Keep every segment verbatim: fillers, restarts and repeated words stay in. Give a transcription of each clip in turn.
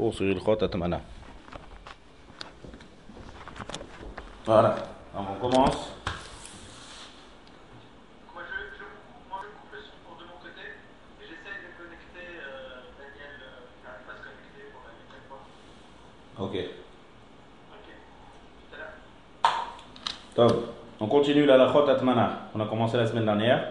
cours sur Ilchot Atmana. Voilà, alors on commence. Moi je, je, moi, je coupe le son pour de mon côté et j'essaye de connecter euh, Daniel euh, qui n'arrive pas à se connecter pour la huitième fois. Ok. Ok, tout à l'heure. Top. On continue la Ilchot Atmana. On a commencé la semaine dernière.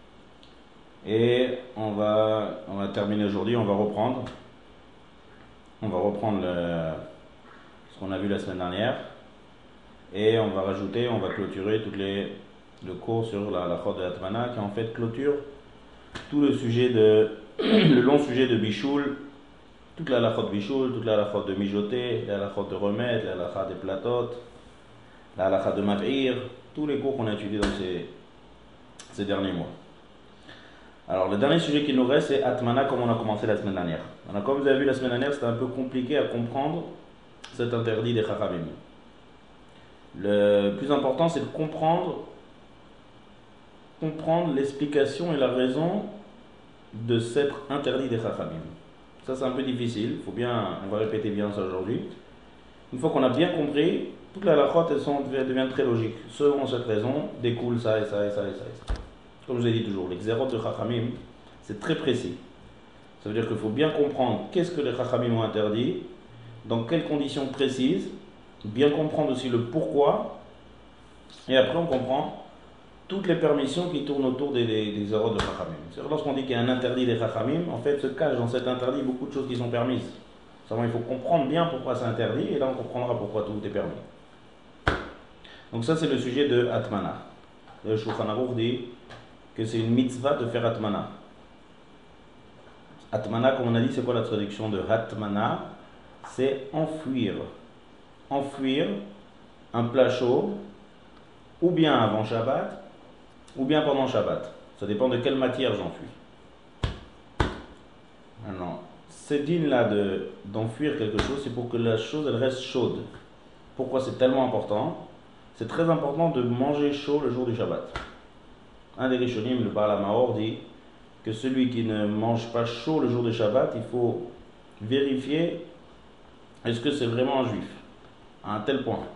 Et on va, on va terminer aujourd'hui, on va reprendre. On va reprendre le, ce qu'on a vu la semaine dernière. Et on va rajouter, on va clôturer toutes les, le cours sur la Ilchot de Atmana qui en fait clôture tout le sujet de, le long sujet de Bichoul, toute la Ilchot de Bichoul, toute la Ilchot de mijoter, la Ilchot de remettre, la Ilchot des platotes, la Ilchot de mav'ir, tous les cours qu'on a étudiés dans ces, ces derniers mois. Alors, le dernier sujet qui nous reste, c'est Atmana, comme on a commencé la semaine dernière. Alors, comme vous avez vu la semaine dernière, c'était un peu compliqué à comprendre cet interdit des Chachamim. Le plus important, c'est de comprendre, comprendre l'explication et la raison de cet interdit des Chachamim. Ça, c'est un peu difficile. Il faut bien, on va répéter bien ça aujourd'hui. Une fois qu'on a bien compris, toute la halachot, elles sont, devient très logique. Selon cette raison, découle ça et ça et ça et ça et ça. Comme je vous ai dit toujours, les xérot de Chachamim, c'est très précis. Ça veut dire qu'il faut bien comprendre qu'est-ce que les Chachamim ont interdit, dans quelles conditions précises, bien comprendre aussi le pourquoi, et après on comprend toutes les permissions qui tournent autour des, des, des xérot de Chachamim. C'est-à-dire lorsqu'on dit qu'il y a un interdit des Chachamim, en fait se cache dans cet interdit beaucoup de choses qui sont permises. Seulement il faut comprendre bien pourquoi c'est interdit, et là on comprendra pourquoi tout est permis. Donc ça c'est le sujet de Atmana. Le Shulchan Aruch dit que c'est une mitzvah de faire Atmana. Atmana, comme on a dit, c'est quoi la traduction de Atmana? C'est enfouir. Enfouir un plat chaud, ou bien avant Shabbat, ou bien pendant Shabbat. Ça dépend de quelle matière j'enfuis. Alors, ce din-là de, d'enfuir quelque chose, c'est pour que la chose elle reste chaude. Pourquoi c'est tellement important? C'est très important de manger chaud le jour du Shabbat. Un des Rishonim, le Baal HaMaor, dit que celui qui ne mange pas chaud le jour du Shabbat, il faut vérifier est-ce que c'est vraiment un juif, à un tel point.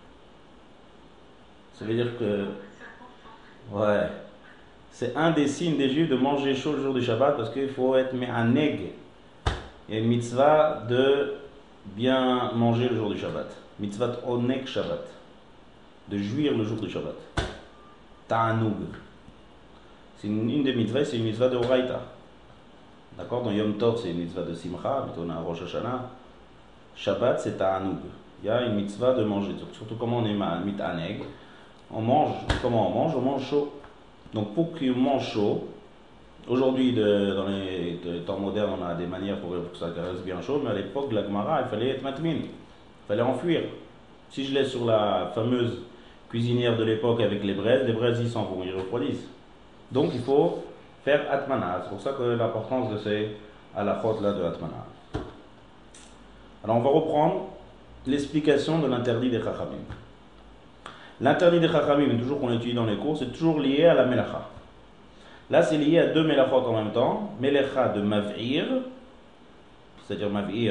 Ça veut dire que, ouais, c'est un des signes des juifs de manger chaud le jour du Shabbat parce qu'il faut être me'aneg. Il y a une mitzvah de bien manger le jour du Shabbat. Mitzvah onek Shabbat. De jouir le jour du Shabbat. Ta'anoug. C'est une, une des mitzvahs, c'est une mitzvah de Horaïta. D'accord? Dans Yom Tov, c'est une mitzvah de Simcha, mais on a Rosh Hashanah. Shabbat, c'est Ta'anoug. Il y a une mitzvah de manger. Surtout comment on est mit'aneg. On mange, comment on mange? On mange chaud. Donc pour qu'on mange chaud, aujourd'hui, de, dans les de, temps modernes, on a des manières pour, pour que ça reste bien chaud, mais à l'époque de la Gemara, il fallait être matmin. Il fallait enfuir. Si je laisse sur la fameuse cuisinière de l'époque avec les braises, les braises ils s'en vont, ils refroidissent. Donc il faut faire Atmana. C'est pour ça que l'importance de ces halachot là de Atmana. Alors on va reprendre l'explication de l'interdit des Chachamim. L'interdit des Chachamim, toujours qu'on étudie dans les cours, c'est toujours lié à la Melacha. Là c'est lié à deux Melachot en même temps. Melacha de Mav'ir, c'est-à-dire Mav'ir,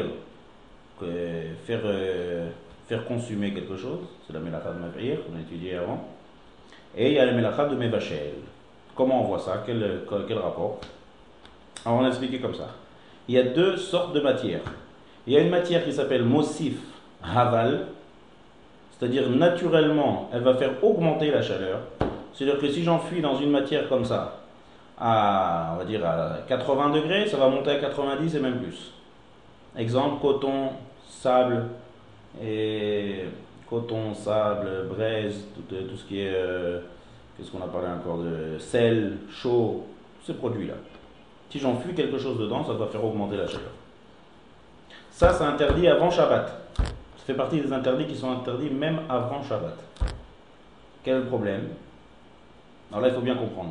faire, euh, faire consumer quelque chose, c'est la Melacha de Mav'ir, qu'on a étudié avant. Et il y a la Melacha de Mevachel. Comment on voit ça? Quel, quel rapport? Alors on l'a expliqué comme ça. Il y a deux sortes de matières. Il y a une matière qui s'appelle Mosif Haval, c'est-à-dire naturellement, elle va faire augmenter la chaleur. C'est-à-dire que si j'enfuis dans une matière comme ça, à, on va dire à quatre-vingts degrés, ça va monter à quatre-vingt-dix et même plus. Exemple, coton, sable, et coton, sable, braise, tout, tout ce qui est... Euh, Qu'est-ce qu'on a parlé encore de sel, chaud, tous ces produits-là. Si j'enfuis quelque chose dedans, ça va faire augmenter la chaleur. Ça, c'est interdit avant Shabbat. Ça fait partie des interdits qui sont interdits même avant Shabbat. Quel est le problème? Alors là, il faut bien comprendre.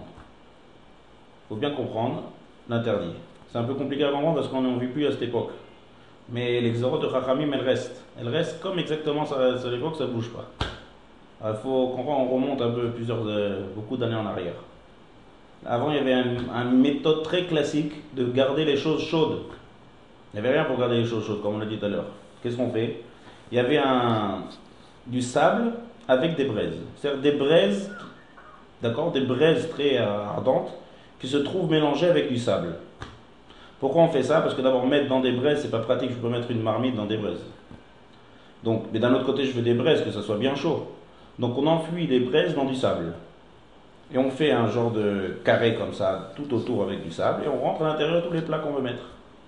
Il faut bien comprendre l'interdit. C'est un peu compliqué à comprendre parce qu'on n'en vit plus à cette époque. Mais les xérot de Chachamim, elles restent. Elles restent comme exactement à l'époque, ça ne bouge pas. Il faut qu'on remonte un peu, plusieurs, euh, beaucoup d'années en arrière. Avant, il y avait une un méthode très classique de garder les choses chaudes. Il n'y avait rien pour garder les choses chaudes, comme on l'a dit tout à l'heure. Qu'est-ce qu'on fait? Il y avait un, du sable avec des braises. C'est-à-dire des braises, d'accord, des braises très ardentes qui se trouvent mélangées avec du sable. Pourquoi on fait ça? Parce que d'abord, mettre dans des braises, c'est pas pratique. Je peux mettre une marmite dans des braises. Donc, mais d'un autre côté, je veux des braises, que ça soit bien chaud. Donc, on enfouit les braises dans du sable. Et on fait un genre de carré comme ça, tout autour avec du sable, et on rentre à l'intérieur tous les plats qu'on veut mettre.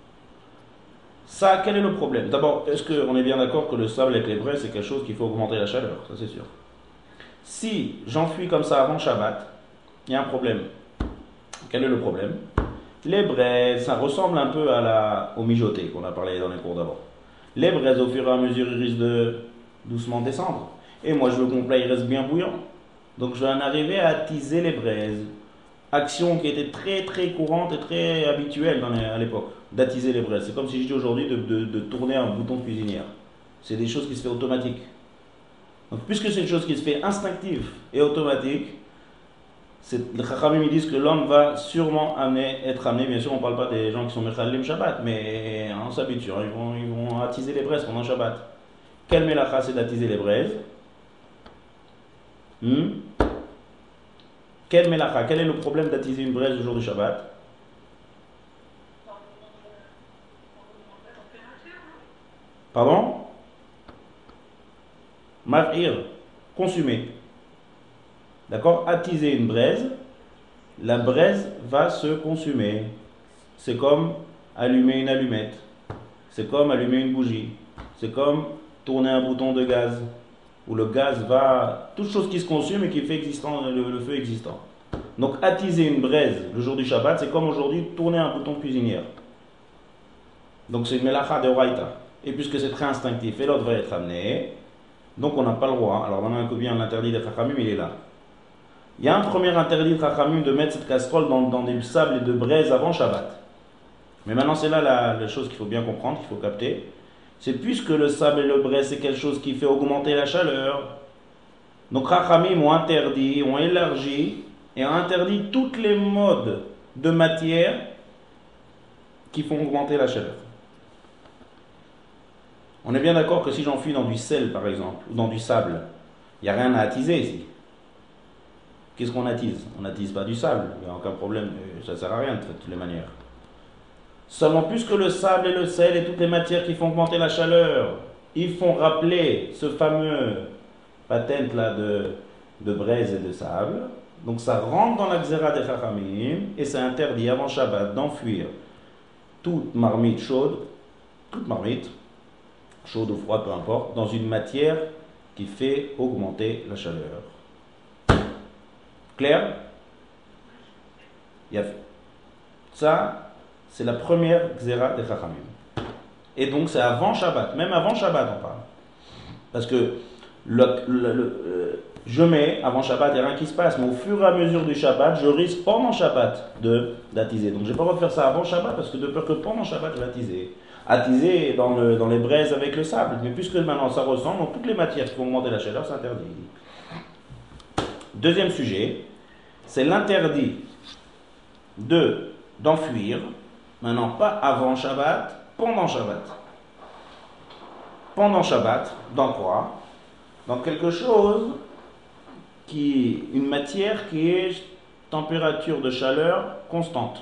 Ça, quel est le problème? D'abord, est-ce qu'on est bien d'accord que le sable avec les braises, c'est quelque chose qu'il faut augmenter la chaleur? Ça, c'est sûr. Si j'enfuis comme ça avant Shabbat, il y a un problème. Quel est le problème? Les braises, ça ressemble un peu à la, au mijoté qu'on a parlé dans les cours d'avant. Les braises, au fur et à mesure, ils risquent de doucement descendre. Et moi, je veux que mon plat il reste bien bouillant. Donc, je vais en arriver à attiser les braises. Action qui était très très courante et très habituelle dans les, à l'époque, d'attiser les braises. C'est comme si je dis aujourd'hui de, de, de tourner un bouton de cuisinière. C'est des choses qui se font automatiques. Donc, puisque c'est une chose qui se fait instinctive et automatique, c'est, les Chachamim ils disent que l'homme va sûrement amener, être amené, bien sûr on ne parle pas des gens qui sont Mechalim Shabbat, mais on s'habitue, ils vont, ils vont attiser les braises pendant Shabbat. Quelle mélacha c'est d'attiser les braises? hmm Quelle mélacha? Quel est le problème d'attiser une braise le jour du Shabbat? Pardon? Mav'ir, consumer. D'accord? Attiser une braise, la braise va se consumer. C'est comme allumer une allumette. C'est comme allumer une bougie. C'est comme tourner un bouton de gaz. Où le gaz va... Toute chose qui se consume et qui fait existant, le, le feu existant. Donc attiser une braise le jour du Shabbat, c'est comme aujourd'hui tourner un bouton de cuisinière. Donc c'est une melacha de Oraïta. Et puisque c'est très instinctif, et l'autre va être amené, donc on n'a pas le droit. Alors maintenant que bien l'interdit des Chachamim, il est là. Il y a un premier interdit de Chachamim de mettre cette casserole dans, dans des sables et de braise avant Shabbat. Mais maintenant c'est là la, la chose qu'il faut bien comprendre, qu'il faut capter. C'est puisque le sable et le braise c'est quelque chose qui fait augmenter la chaleur. Donc Chachamim ont interdit, ont élargi et ont interdit toutes les modes de matière qui font augmenter la chaleur. On est bien d'accord que si j'enfuis dans du sel par exemple, ou dans du sable, il n'y a rien à attiser ici. Qu'est-ce qu'on attise? On n'attise pas du sable, il n'y a aucun problème, ça ne sert à rien de toutes les manières. Seulement puisque le sable et le sel et toutes les matières qui font augmenter la chaleur, ils font rappeler ce fameux patent là de, de braise et de sable, donc ça rentre dans la xéra des Chachamim et c'est interdit avant Shabbat d'enfuir toute marmite chaude, toute marmite, chaude ou froide, peu importe, dans une matière qui fait augmenter la chaleur. Clair? Il y a fait. Ça, c'est la première xéra des Chachamim. Et donc c'est avant Shabbat, même avant Shabbat on parle. Parce que le, le, le, euh, je mets avant Shabbat, il n'y a rien qui se passe, mais au fur et à mesure du Shabbat, je risque pendant Shabbat de, d'attiser. Donc je n'ai pas le droit de faire ça avant Shabbat, parce que de peur que pendant Shabbat je vais attiser. Attiser dans, le, dans les braises avec le sable. Mais puisque maintenant ça ressemble, donc toutes les matières qui vont augmenter la chaleur, c'est interdit. Deuxième sujet, c'est l'interdit de, d'enfuir, maintenant pas avant Shabbat, pendant Shabbat. Pendant Shabbat, dans quoi? Dans quelque chose qui, une matière qui est température de chaleur constante.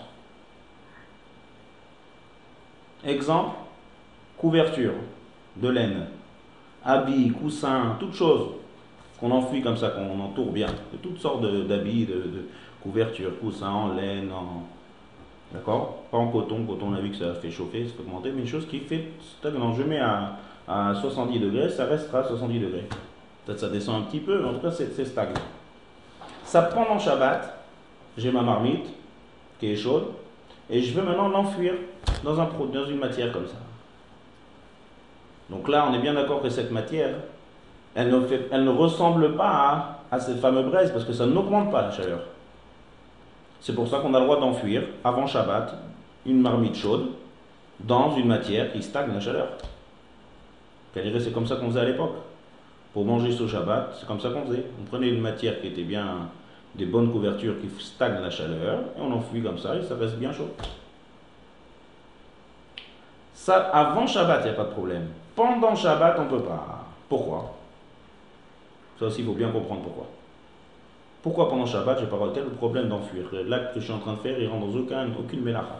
Exemple, couverture de laine, habits, coussins, toutes choses qu'on enfouit comme ça, qu'on entoure bien, de toutes sortes de, d'habits, de, de couvertures, coussins en laine, en... D'accord? Pas en coton, coton on a vu que ça fait chauffer, ça peut augmenter, mais une chose qui fait stagnant. Je mets à, à soixante-dix degrés, ça restera à soixante-dix degrés. Peut-être ça descend un petit peu, mais en tout cas c'est, c'est stagnant. Ça pendant Shabbat, j'ai ma marmite qui est chaude, et je veux maintenant l'enfuir dans, un, dans une matière comme ça. Donc là, on est bien d'accord que cette matière, elle ne, fait, elle ne ressemble pas à, à cette fameuse braise, parce que ça n'augmente pas la chaleur. C'est pour ça qu'on a le droit d'enfuir, avant Shabbat, une marmite chaude, dans une matière qui stagne la chaleur. C'est comme ça qu'on faisait à l'époque. Pour manger sur Shabbat, c'est comme ça qu'on faisait. On prenait une matière qui était bien, des bonnes couvertures qui stagnent la chaleur, et on enfuit comme ça, et ça reste bien chaud. Ça, avant Shabbat, il n'y a pas de problème. Pendant Shabbat, on ne peut pas. Pourquoi? Ça aussi, il faut bien comprendre pourquoi. Pourquoi pendant Shabbat, je n'ai pas quel problème d'enfuir? L'acte que je suis en train de faire, il rentre dans aucun, aucune mélacha.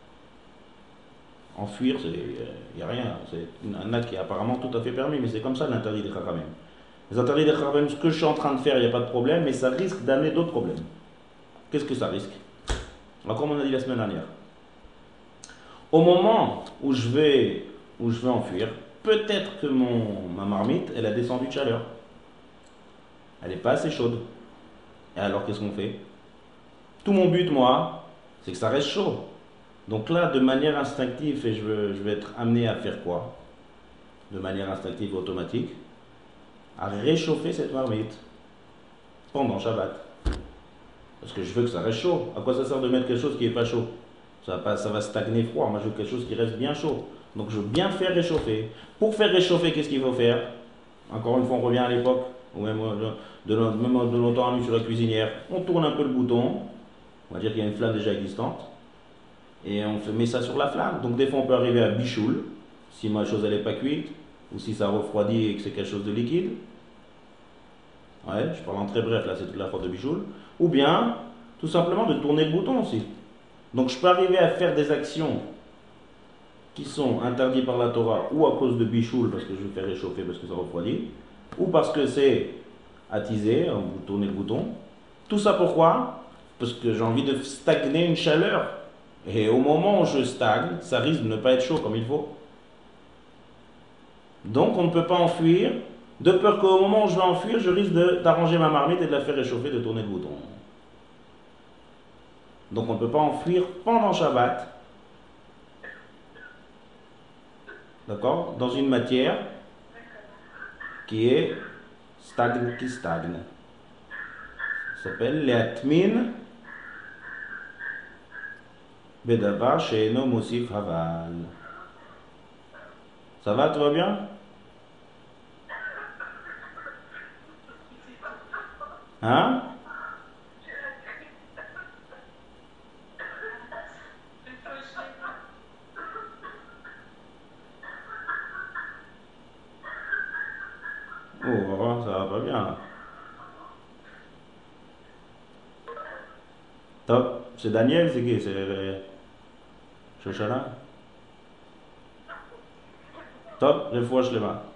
Enfuir, il n'y a rien. C'est un acte qui est apparemment tout à fait permis, mais c'est comme ça l'interdit des Chachamim. Les interdits des Chachamim, ce que je suis en train de faire, il n'y a pas de problème, mais ça risque d'amener d'autres problèmes. Qu'est-ce que ça risque? Alors, comme on a dit la semaine dernière, au moment où je vais, où je vais enfuir, peut-être que mon, ma marmite, elle a descendu de chaleur. Elle n'est pas assez chaude. Et alors, qu'est-ce qu'on fait? Tout mon but, moi, c'est que ça reste chaud. Donc là, de manière instinctive, et je, veux, je vais être amené à faire quoi? De manière instinctive automatique, à réchauffer cette marmite pendant Shabbat. Parce que je veux que ça reste chaud. À quoi ça sert de mettre quelque chose qui n'est pas chaud? Ça va, pas, ça va stagner froid. Moi, je veux quelque chose qui reste bien chaud. Donc, je veux bien faire réchauffer. Pour faire réchauffer, qu'est-ce qu'il faut faire? Encore une fois, on revient à l'époque, ou même de, de, même de longtemps mis sur la cuisinière. On tourne un peu le bouton. On va dire qu'il y a une flamme déjà existante. Et on fait, met ça sur la flamme. Donc, des fois, on peut arriver à bichoul, si ma chose n'est pas cuite, ou si ça refroidit et que c'est quelque chose de liquide. Ouais, je parle en très bref, là, c'est toute la faute de bichoul. Ou bien, tout simplement, de tourner le bouton aussi. Donc, je peux arriver à faire des actions qui sont interdites par la Torah, ou à cause de bichoul, parce que je vais faire réchauffer, parce que ça refroidit, ou parce que c'est attisé, vous tournez le bouton. Tout ça pourquoi? Parce que j'ai envie de stagner une chaleur. Et au moment où je stagne, ça risque de ne pas être chaud comme il faut. Donc, on ne peut pas enfuir, de peur qu'au moment où je vais enfuir, je risque d'arranger ma marmite et de la faire réchauffer, de tourner le bouton. Donc, on ne peut pas enfuir pendant Shabbat. D'accord? Dans une matière qui est stagne, qui stagne. Ça s'appelle l'atmin bedavar she'eno mosif haval. Ça va, tout va bien? Hein? Oh, on va voir, ça va pas bien là. Top, c'est Daniel, c'est qui? C'est Shoshana? Top, les fois je les mains.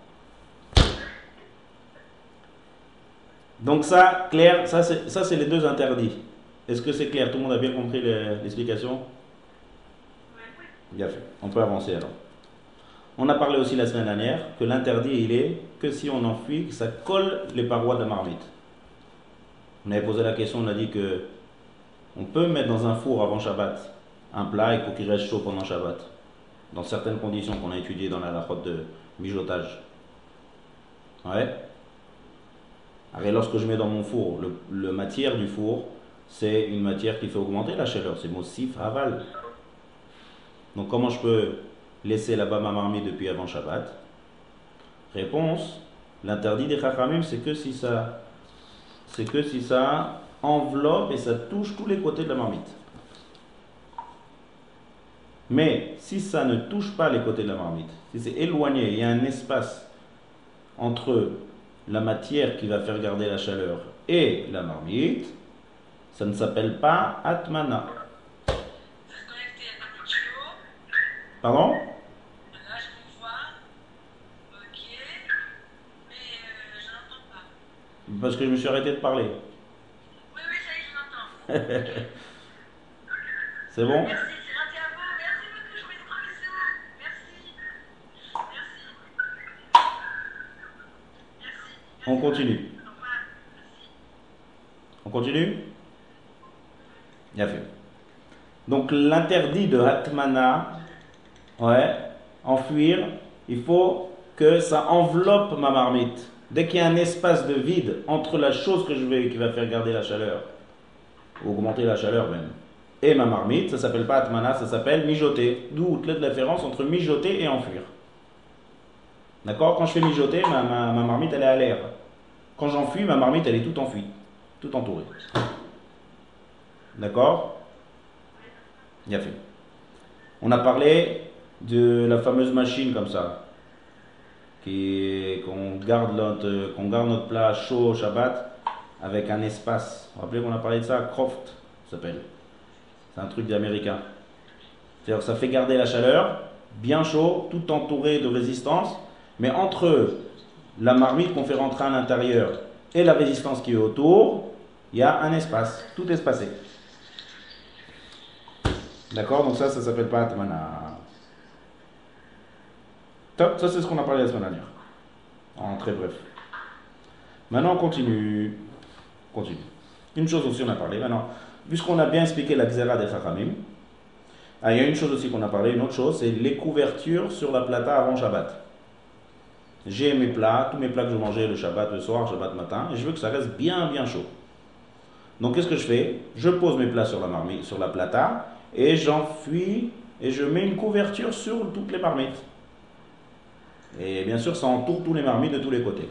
Donc ça, clair, ça c'est, ça c'est les deux interdits. Est-ce que c'est clair? Tout le monde a bien compris l'explication? Bien fait. On peut avancer alors. On a parlé aussi la semaine dernière que l'interdit il est que si on enfuit, que ça colle les parois de la marmite. On avait posé la question, on a dit que on peut mettre dans un four avant Shabbat un plat et pour qu'il reste chaud pendant Shabbat. Dans certaines conditions qu'on a étudiées dans la halachot de mijotage. Ouais. Alors lorsque je mets dans mon four, le, le matière du four, c'est une matière qui fait augmenter la chaleur, c'est mosif aval. Donc comment je peux laisser là-bas ma marmite depuis avant Shabbat? Réponse, l'interdit des Chachamim, c'est que si ça c'est que si ça enveloppe et ça touche tous les côtés de la marmite. Mais si ça ne touche pas les côtés de la marmite, si c'est éloigné, il y a un espace entre la matière qui va faire garder la chaleur et la marmite, ça ne s'appelle pas atmana. Pardon? Là, je vous vois. Ok. Mais euh, je n'entends pas. Parce que je me suis arrêté de parler. Oui, oui, ça y est, je l'entends. C'est bon? Merci, c'est gentil à vous. Merci beaucoup, je vous mets trois bisous. Merci. Merci. Merci. On continue. Au revoir. Merci. On continue? Bien fait. Donc l'interdit de Hatmana, ouais, enfuir, il faut que ça enveloppe ma marmite. Dès qu'il y a un espace de vide entre la chose que je vais, qui va faire garder la chaleur, ou augmenter la chaleur même, et ma marmite, ça ne s'appelle pas Atmana, ça s'appelle mijoter. D'où toute la différence entre mijoter et enfuir. D'accord? Quand je fais mijoter, ma, ma, ma marmite elle est à l'air. Quand j'enfuis, ma marmite elle est toute enfuie, toute entourée. D'accord? Bien fait. On a parlé de la fameuse machine comme ça, qui- qu'on garde, notre, qu'on garde notre plat chaud au Shabbat avec un espace. Vous vous rappelez qu'on a parlé de ça? Croft, ça s'appelle. C'est un truc d'américain. C'est-à-dire que ça fait garder la chaleur, bien chaud, tout entouré de résistance, mais entre la marmite qu'on fait rentrer à l'intérieur et la résistance qui est autour, il y a un espace, tout espacé. D'accord? Donc ça, ça s'appelle pas Atmana. Top, ça c'est ce qu'on a parlé la semaine dernière. En très bref. Maintenant, on continue. On continue. Une chose aussi, on a parlé. Maintenant, puisqu'on a bien expliqué la Xéra des Chachamim, ah, il y a une chose aussi qu'on a parlé, une autre chose, c'est les couvertures sur la plata avant Shabbat. J'ai mes plats, tous mes plats que je mangeais le Shabbat, le soir, Shabbat matin, et je veux que ça reste bien, bien chaud. Donc, qu'est-ce que je fais? Je pose mes plats sur la marmite, sur la plata, et j'enfuis, et je mets une couverture sur toutes les marmites. Et bien sûr, ça entoure tous les marmites de tous les côtés.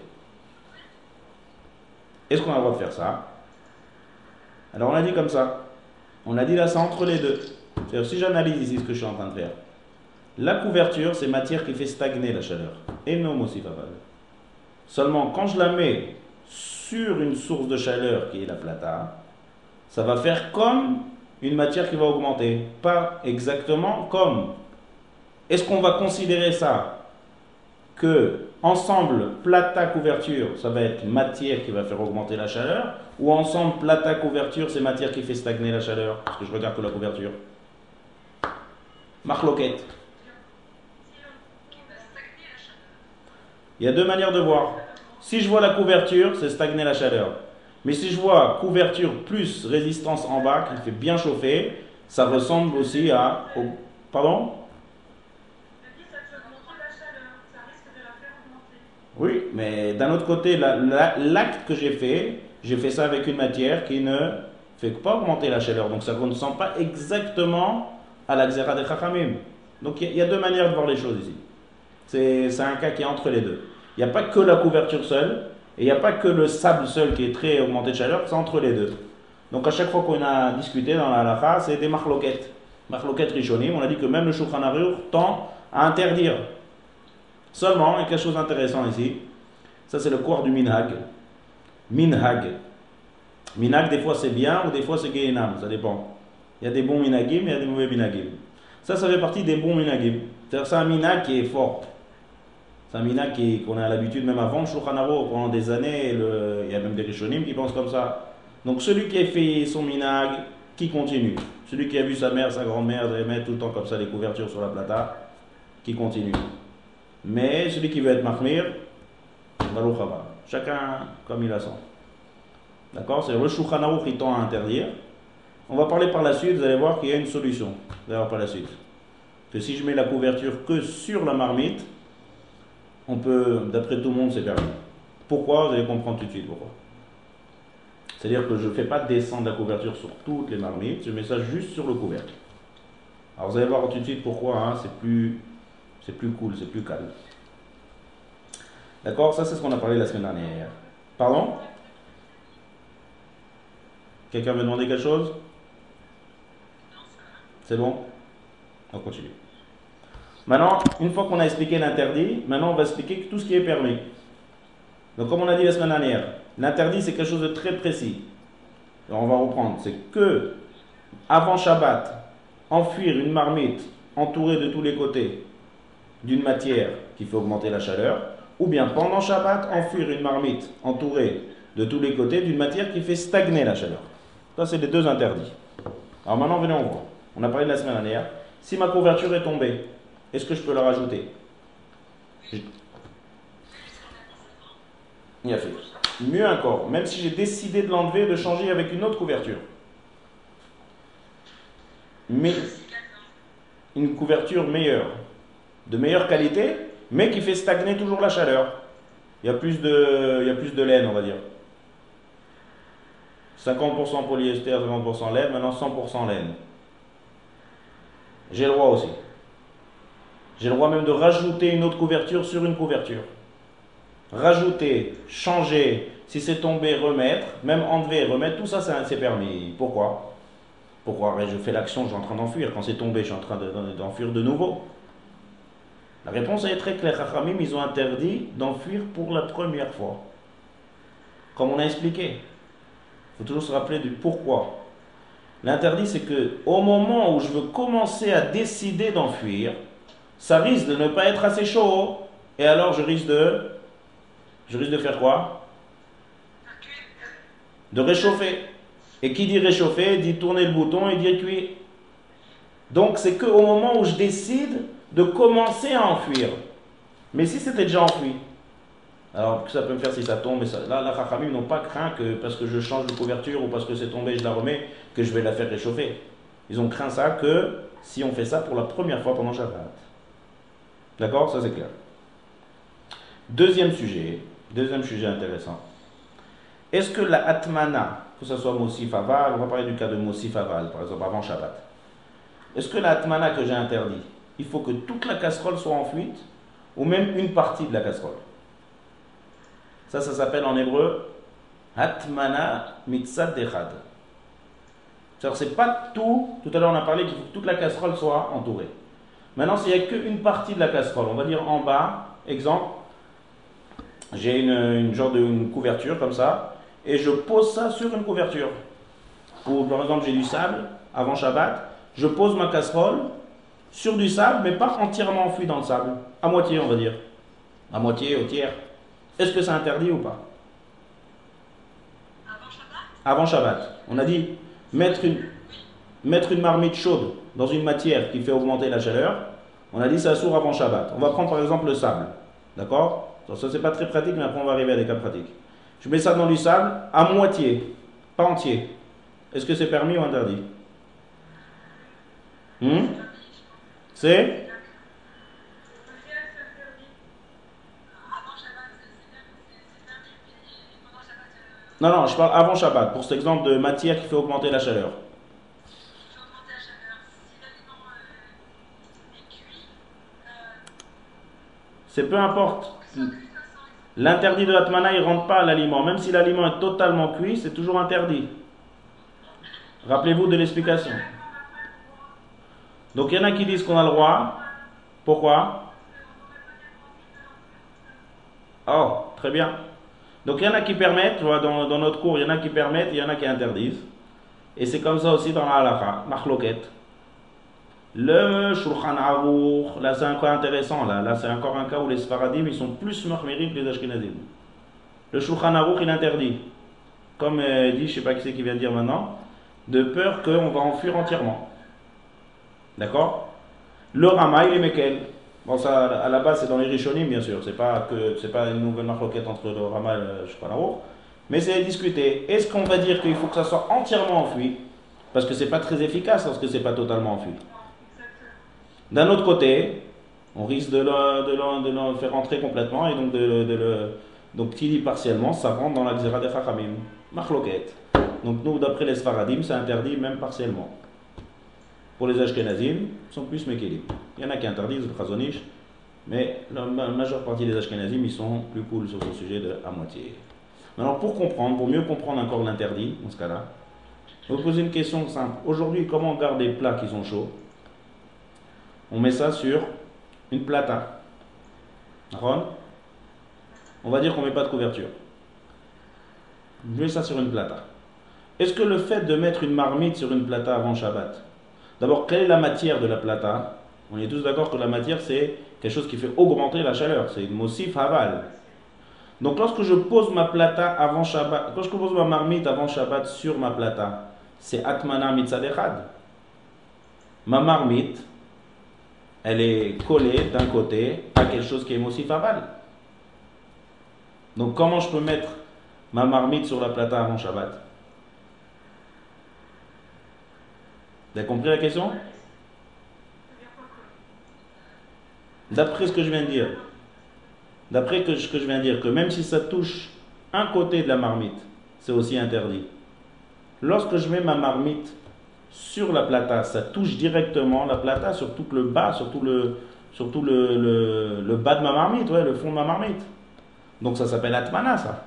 Est-ce qu'on a le droit de faire ça? Alors, on a dit comme ça. On a dit là, c'est entre les deux. C'est-à-dire, si j'analyse ici ce que je suis en train de faire, la couverture, c'est matière qui fait stagner la chaleur. Et non, aussi, pas mal. Seulement, quand je la mets sur une source de chaleur qui est la plata, ça va faire comme une matière qui va augmenter. Pas exactement comme. Est-ce qu'on va considérer ça que ensemble plata couverture, ça va être matière qui va faire augmenter la chaleur, ou ensemble plata couverture, c'est matière qui fait stagner la chaleur? Parce que je regarde que la couverture. Marloquette. Il y a deux manières de voir. Si je vois la couverture, c'est stagner la chaleur. Mais si je vois couverture plus résistance en bas, qui fait bien chauffer, ça ressemble aussi à... Au, pardon? Oui, mais d'un autre côté, la, la, l'acte que j'ai fait, j'ai fait ça avec une matière qui ne fait pas augmenter la chaleur. Donc ça ne ressemble pas exactement à la Xéra des Chachamim. Donc il y, y a deux manières de voir les choses ici. C'est, c'est un cas qui est entre les deux. Il n'y a pas que la couverture seule, et il n'y a pas que le sable seul qui est très augmenté de chaleur, c'est entre les deux. Donc à chaque fois qu'on a discuté dans la halakha, c'est des marloquettes. Marloquettes rishonim, on a dit que même le Shulchan Aruch tend à interdire. Seulement, il y a quelque chose d'intéressant ici. Ça, c'est le corps du minhag. Minhag. Minhag, des fois c'est bien ou des fois c'est gehenam, ça dépend. Il y a des bons minhagim et il y a des mauvais minhagim. Ça, ça fait partie des bons minhagim. C'est-à-dire c'est un minhag qui est fort. C'est un minhag qui, qu'on a l'habitude, même avant le Shulchan Aruch, pendant des années, le, il y a même des rishonim qui pensent comme ça. Donc celui qui a fait son minhag, qui continue. Celui qui a vu sa mère, sa grand-mère, mettre tout le temps comme ça les couvertures sur la plata, qui continue. Mais celui qui veut être mahmir, baruch haba. Chacun comme il a son. D'accord? C'est le Shulchan Aruch qui tend à interdire. On va parler par la suite, vous allez voir qu'il y a une solution. Vous allez voir par la suite. Que si je mets la couverture que sur la marmite, on peut, d'après tout le monde, c'est permis. Pourquoi? Vous allez comprendre tout de suite pourquoi. C'est-à-dire que je ne fais pas descendre la couverture sur toutes les marmites, je mets ça juste sur le couvercle. Alors vous allez voir tout de suite pourquoi, hein, c'est plus... C'est plus cool, c'est plus calme. D'accord? Ça, c'est ce qu'on a parlé la semaine dernière. Pardon? Quelqu'un veut demander quelque chose? C'est bon? On continue. Maintenant, une fois qu'on a expliqué l'interdit, maintenant on va expliquer tout ce qui est permis. Donc, comme on a dit la semaine dernière, l'interdit c'est quelque chose de très précis. Alors, on va reprendre. C'est que, avant Shabbat, enfuir une marmite entourée de tous les côtés d'une matière qui fait augmenter la chaleur, ou bien pendant Shabbat, enfuir une marmite entourée de tous les côtés d'une matière qui fait stagner la chaleur. Ça, c'est les deux interdits. Alors maintenant, venez, on voit. On a parlé de la semaine dernière. Si ma couverture est tombée, est-ce que je peux la rajouter? Il a fait. Mieux encore, même si j'ai décidé de l'enlever, de changer avec une autre couverture. Mais une couverture meilleure. De meilleure qualité, mais qui fait stagner toujours la chaleur. Il y a plus de, il y a plus de laine, on va dire. cinquante pour cent polyester, cinquante pour cent laine, maintenant cent pour cent laine. J'ai le droit aussi. J'ai le droit même de rajouter une autre couverture sur une couverture. Rajouter, changer, si c'est tombé, remettre, même enlever, remettre, tout ça c'est permis. Pourquoi? Pourquoi? Je fais l'action, je suis en train d'enfuir. Quand c'est tombé, je suis en train de, d'enfuir de nouveau. La réponse est très claire. Chachamim, ils ont interdit d'enfuir pour la première fois. Comme on a expliqué. Il faut toujours se rappeler du pourquoi. L'interdit, c'est que au moment où je veux commencer à décider d'enfuir, ça risque de ne pas être assez chaud. Et alors, je risque de... Je risque de faire quoi? De réchauffer. Et qui dit réchauffer, dit tourner le bouton et dit cuire. Donc, c'est qu'au moment où je décide de commencer à enfuir. Mais si c'était déjà enfui, alors que ça peut me faire si ça tombe, et ça, là, la Chachamim n'ont pas craint que parce que je change de couverture ou parce que c'est tombé, je la remets, que je vais la faire réchauffer. Ils ont craint ça que si on fait ça pour la première fois pendant Shabbat. D'accord? Ça c'est clair. Deuxième sujet, deuxième sujet intéressant. Est-ce que la Atmana, que ce soit Mosif Aval, on va parler du cas de Mosif Aval, par exemple avant Shabbat. Est-ce que la Atmana que j'ai interdit, il faut que toute la casserole soit en fuite ou même une partie de la casserole? Ça, ça s'appelle en hébreu Atmana mitzad dechad. C'est-à-dire, c'est pas tout. Tout à l'heure, on a parlé qu'il faut que toute la casserole soit entourée. Maintenant, s'il n'y a qu'une partie de la casserole, on va dire en bas, exemple, j'ai une, une genre de une couverture comme ça, et je pose ça sur une couverture. Ou par exemple, j'ai du sable avant Shabbat, je pose ma casserole sur du sable, mais pas entièrement enfoui dans le sable. À moitié, on va dire. À moitié, au tiers. Est-ce que c'est interdit ou pas? Avant Shabbat? Avant Shabbat. On a dit mettre une, mettre une marmite chaude dans une matière qui fait augmenter la chaleur. On a dit ça sourd avant Shabbat. On va prendre par exemple le sable. D'accord? Ça, c'est pas très pratique, mais après on va arriver à des cas pratiques. Je mets ça dans du sable à moitié, pas entier. Est-ce que c'est permis ou interdit? hmm C'est Non, non, je parle avant Shabbat, pour cet exemple de matière qui fait augmenter la chaleur. C'est peu importe. L'interdit de l'atmana, il ne rentre pas à l'aliment. Même si l'aliment est totalement cuit, c'est toujours interdit. Rappelez-vous de l'explication. Donc il y en a qui disent qu'on a le droit. Pourquoi? Oh, très bien. Donc il y en a qui permettent, tu vois, dans, dans notre cours, il y en a qui permettent, il y en a qui interdisent. Et c'est comme ça aussi dans la halakha, machloket. Le Shulchan Aruch, là c'est encore intéressant, là, là c'est encore un cas où les Sfaradim ils sont plus mahmirim que les Ashkenazim. Le Shulchan Aruch il interdit, comme euh, dit, je ne sais pas qui c'est qui vient de dire maintenant, de peur qu'on va enfuir entièrement. D'accord? Le Rama il est Mekel. Bon, ça à la base c'est dans les Rishonim bien sûr, c'est pas que c'est pas une nouvelle machloket entre le Rama et le Shulchan Aruch, mais c'est discuté. Est-ce qu'on va dire qu'il faut que ça soit entièrement enfui? Parce que c'est pas très efficace lorsque c'est pas totalement enfui. D'un autre côté, on risque de le, de, le, de le faire rentrer complètement et donc de, de le. Donc, qui dit partiellement, ça rentre dans la Gzera des Chachamim. Machloket. Donc, nous, d'après les Sfaradim, c'est interdit même partiellement. Pour les Ashkenazim, ils sont plus Mekelim. Il y en a qui interdisent le Chazonish, mais la majeure partie des Ashkenazim, ils sont plus cool sur ce sujet de à moitié. Maintenant, pour comprendre, pour mieux comprendre encore l'interdit, dans ce cas-là, je vais vous poser une question simple. Aujourd'hui, comment on garde des plats qui sont chauds? On met ça sur une plata. On va dire qu'on ne met pas de couverture. Je mets ça sur une plata. Est-ce que le fait de mettre une marmite sur une plata avant Shabbat, d'abord, quelle est la matière de la plata? On est tous d'accord que la matière, c'est quelque chose qui fait augmenter la chaleur. C'est une mosif aval. Donc, lorsque je pose ma plata avant Shabbat, quand je pose ma marmite avant Shabbat sur ma plata, c'est atmana mitzad echad. Ma marmite, elle est collée d'un côté à quelque chose qui est mosif aval. Donc comment je peux mettre ma marmite sur la plata avant Shabbat? Vous avez compris la question? D'après ce que je viens de dire, d'après ce que je viens de dire, que même si ça touche un côté de la marmite, c'est aussi interdit. Lorsque je mets ma marmite sur la plata, ça touche directement la plata sur tout le bas, sur tout le, sur tout le, le, le bas de ma marmite, ouais, le fond de ma marmite. Donc ça s'appelle atmana, ça.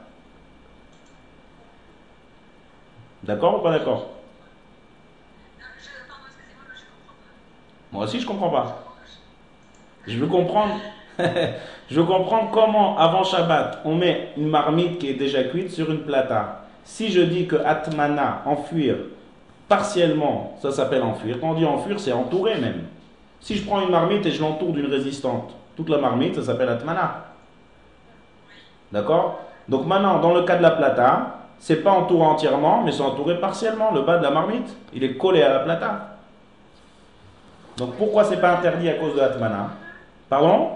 D'accord ou pas d'accord? Moi aussi je comprends pas. Je veux comprendre. Je veux comprendre comment, avant Shabbat, on met une marmite qui est déjà cuite sur une plata. Si je dis que atmana, enfuir, partiellement, ça s'appelle enfuir. Quand on dit enfuir, c'est entourer même. Si je prends une marmite et je l'entoure d'une résistante, toute la marmite, ça s'appelle atmana. D'accord? Donc maintenant, dans le cas de la plata, c'est pas entouré entièrement, mais c'est entouré partiellement. Le bas de la marmite, il est collé à la plata. Donc pourquoi c'est pas interdit à cause de atmana? Pardon?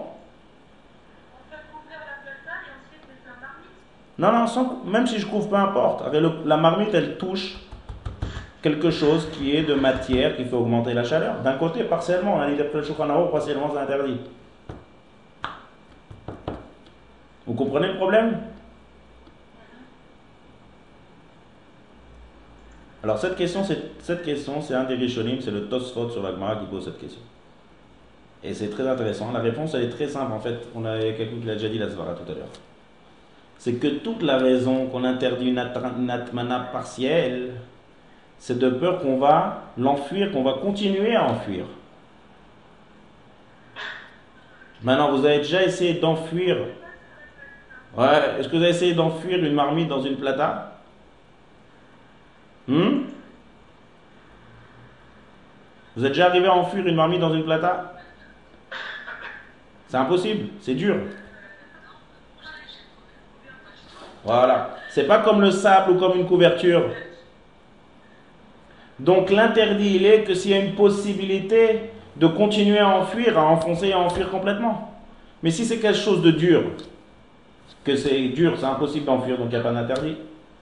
Non, non, sans, même si je couvre, peu importe. Le, la marmite, elle touche quelque chose qui est de matière qui fait augmenter la chaleur. D'un côté, partiellement, on a dit d'après le Shulchan Aruch, partiellement, c'est interdit. Vous comprenez le problème? Alors cette question, c'est, cette question, c'est un des Rishonim, c'est le Tosfot sur la Gemara qui pose cette question. Et c'est très intéressant. La réponse, elle est très simple. En fait, on a quelqu'un qui l'a déjà dit la Svara tout à l'heure. C'est que toute la raison qu'on interdit une, at- une atmana partielle, c'est de peur qu'on va l'enfuir, qu'on va continuer à enfuir. Maintenant, vous avez déjà essayé d'enfuir. Ouais, est-ce que vous avez essayé d'enfuir une marmite dans une plata? Hmm? Vous êtes déjà arrivé à enfuir une marmite dans une plata? C'est impossible, c'est dur. Voilà. C'est pas comme le sable ou comme une couverture. Donc l'interdit, il est que s'il y a une possibilité de continuer à enfuir, à enfoncer et à enfuir complètement. Mais si c'est quelque chose de dur, que c'est dur, c'est impossible d'enfuir, donc il n'y a pas d'interdit.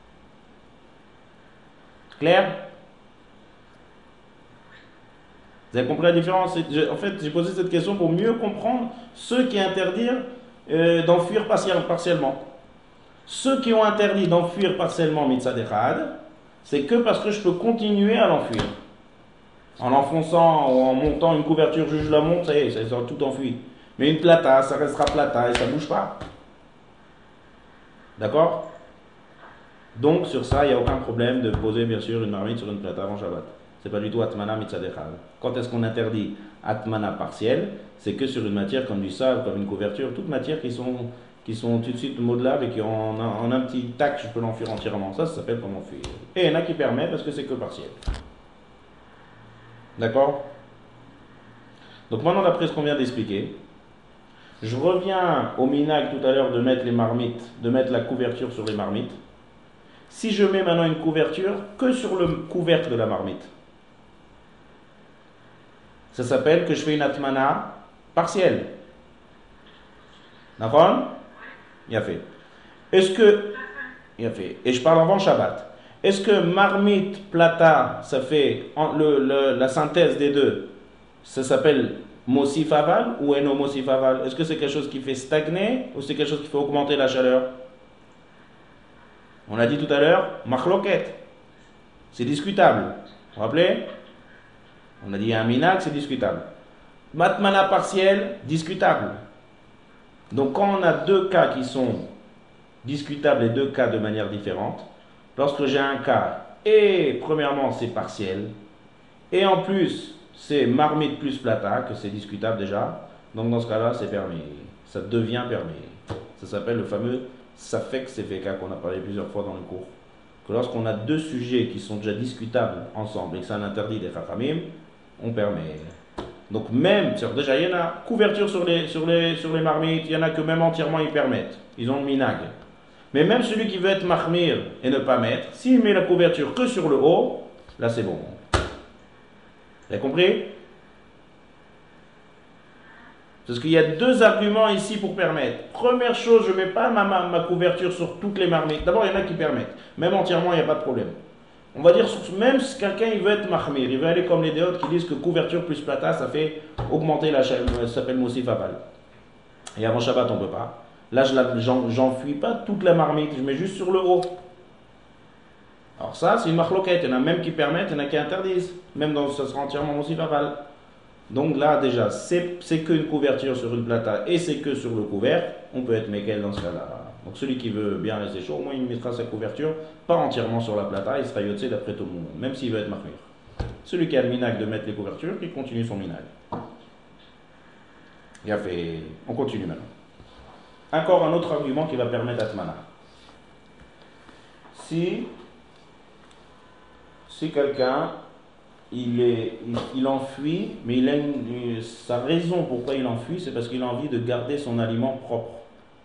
Clair? Vous avez compris la différence? En fait, j'ai posé cette question pour mieux comprendre ceux qui interdisent euh, d'enfuir partiellement. Ceux qui ont interdit d'enfuir partiellement mitzad echad, c'est que parce que je peux continuer à l'enfuir. En l'enfonçant ou en montant une couverture, je la monte, ça y est, ça sera tout enfui. Mais une plata, ça restera plata et ça ne bouge pas. D'accord? Donc sur ça, il n'y a aucun problème de poser bien sûr une marmite sur une plata avant Shabbat. C'est pas du tout atmana mitzad echad. Quand est-ce qu'on interdit atmana partielle? C'est que sur une matière comme du sable, comme une couverture, toutes matières qui sont, qui sont tout de suite modelables et qui en, en, en un petit tac, je peux l'enfuir entièrement. Ça, ça s'appelle comment enfuir. Et il y en a qui permettent parce que c'est que partiel. D'accord? Donc maintenant, d'après ce qu'on vient d'expliquer, je reviens au minag tout à l'heure de mettre les marmites, de mettre la couverture sur les marmites. Si je mets maintenant une couverture que sur le couvercle de la marmite, ça s'appelle que je fais une atmana partielle. D'accord? Il a fait. Est-ce que... Il a fait. Et je parle avant Shabbat. Est-ce que marmite, plata, ça fait le, le, la synthèse des deux, ça s'appelle mosif aval ou eno mosif aval? Est-ce que c'est quelque chose qui fait stagner ou c'est quelque chose qui fait augmenter la chaleur? On a dit tout à l'heure, machloket. C'est discutable. Vous vous rappelez? On a dit un minag, c'est discutable. Matmana partielle, discutable. Donc quand on a deux cas qui sont discutables et deux cas de manière différente, lorsque j'ai un cas, et premièrement c'est partiel, et en plus c'est marmite plus plata, que c'est discutable déjà, donc dans ce cas-là c'est permis. Ça devient permis. Ça s'appelle le fameux Safek Sefeka qu'on a parlé plusieurs fois dans le cours. Que lorsqu'on a deux sujets qui sont déjà discutables ensemble et que c'est un interdit des Chachamim, on permet. Donc même, déjà il y en a couverture sur les, sur les, sur les marmites, il y en a que même entièrement ils permettent. Ils ont le minag. Mais même celui qui veut être mahmir et ne pas mettre, s'il met la couverture que sur le haut, là c'est bon. Vous avez compris? Parce qu'il y a deux arguments ici pour permettre. Première chose, je ne mets pas ma, ma, ma couverture sur toutes les marmites. D'abord, il y en a qui permettent. Même entièrement, il n'y a pas de problème. On va dire, même si quelqu'un il veut être mahmir, il veut aller comme les déotes qui disent que couverture plus plata, ça fait augmenter la chaleur, ça s'appelle mosif aval. Et avant Shabbat, on ne peut pas. Là, je n'enfuis pas toute la marmite, je mets juste sur le haut. Alors ça, c'est une machloquette. Il y en a même qui permettent, il y en a qui interdisent. Même dans ça sera entièrement mosif aval. Donc là, déjà, c'est, c'est qu'une couverture sur une plata et c'est que sur le couvercle, on peut être mékel dans ce cas-là. Donc celui qui veut bien rester chaud, au moins il mettra sa couverture, pas entièrement sur la plata, il sera yotzé d'après tout le monde, même s'il veut être mahmir. Celui qui a le minag de mettre les couvertures, il continue son minag. Il a fait. On continue maintenant. Encore un autre argument qui va permettre Atmana. Si, si quelqu'un, il, est, il, il enfuit, mais il a une, une, sa raison pourquoi il enfuit, c'est parce qu'il a envie de garder son aliment propre.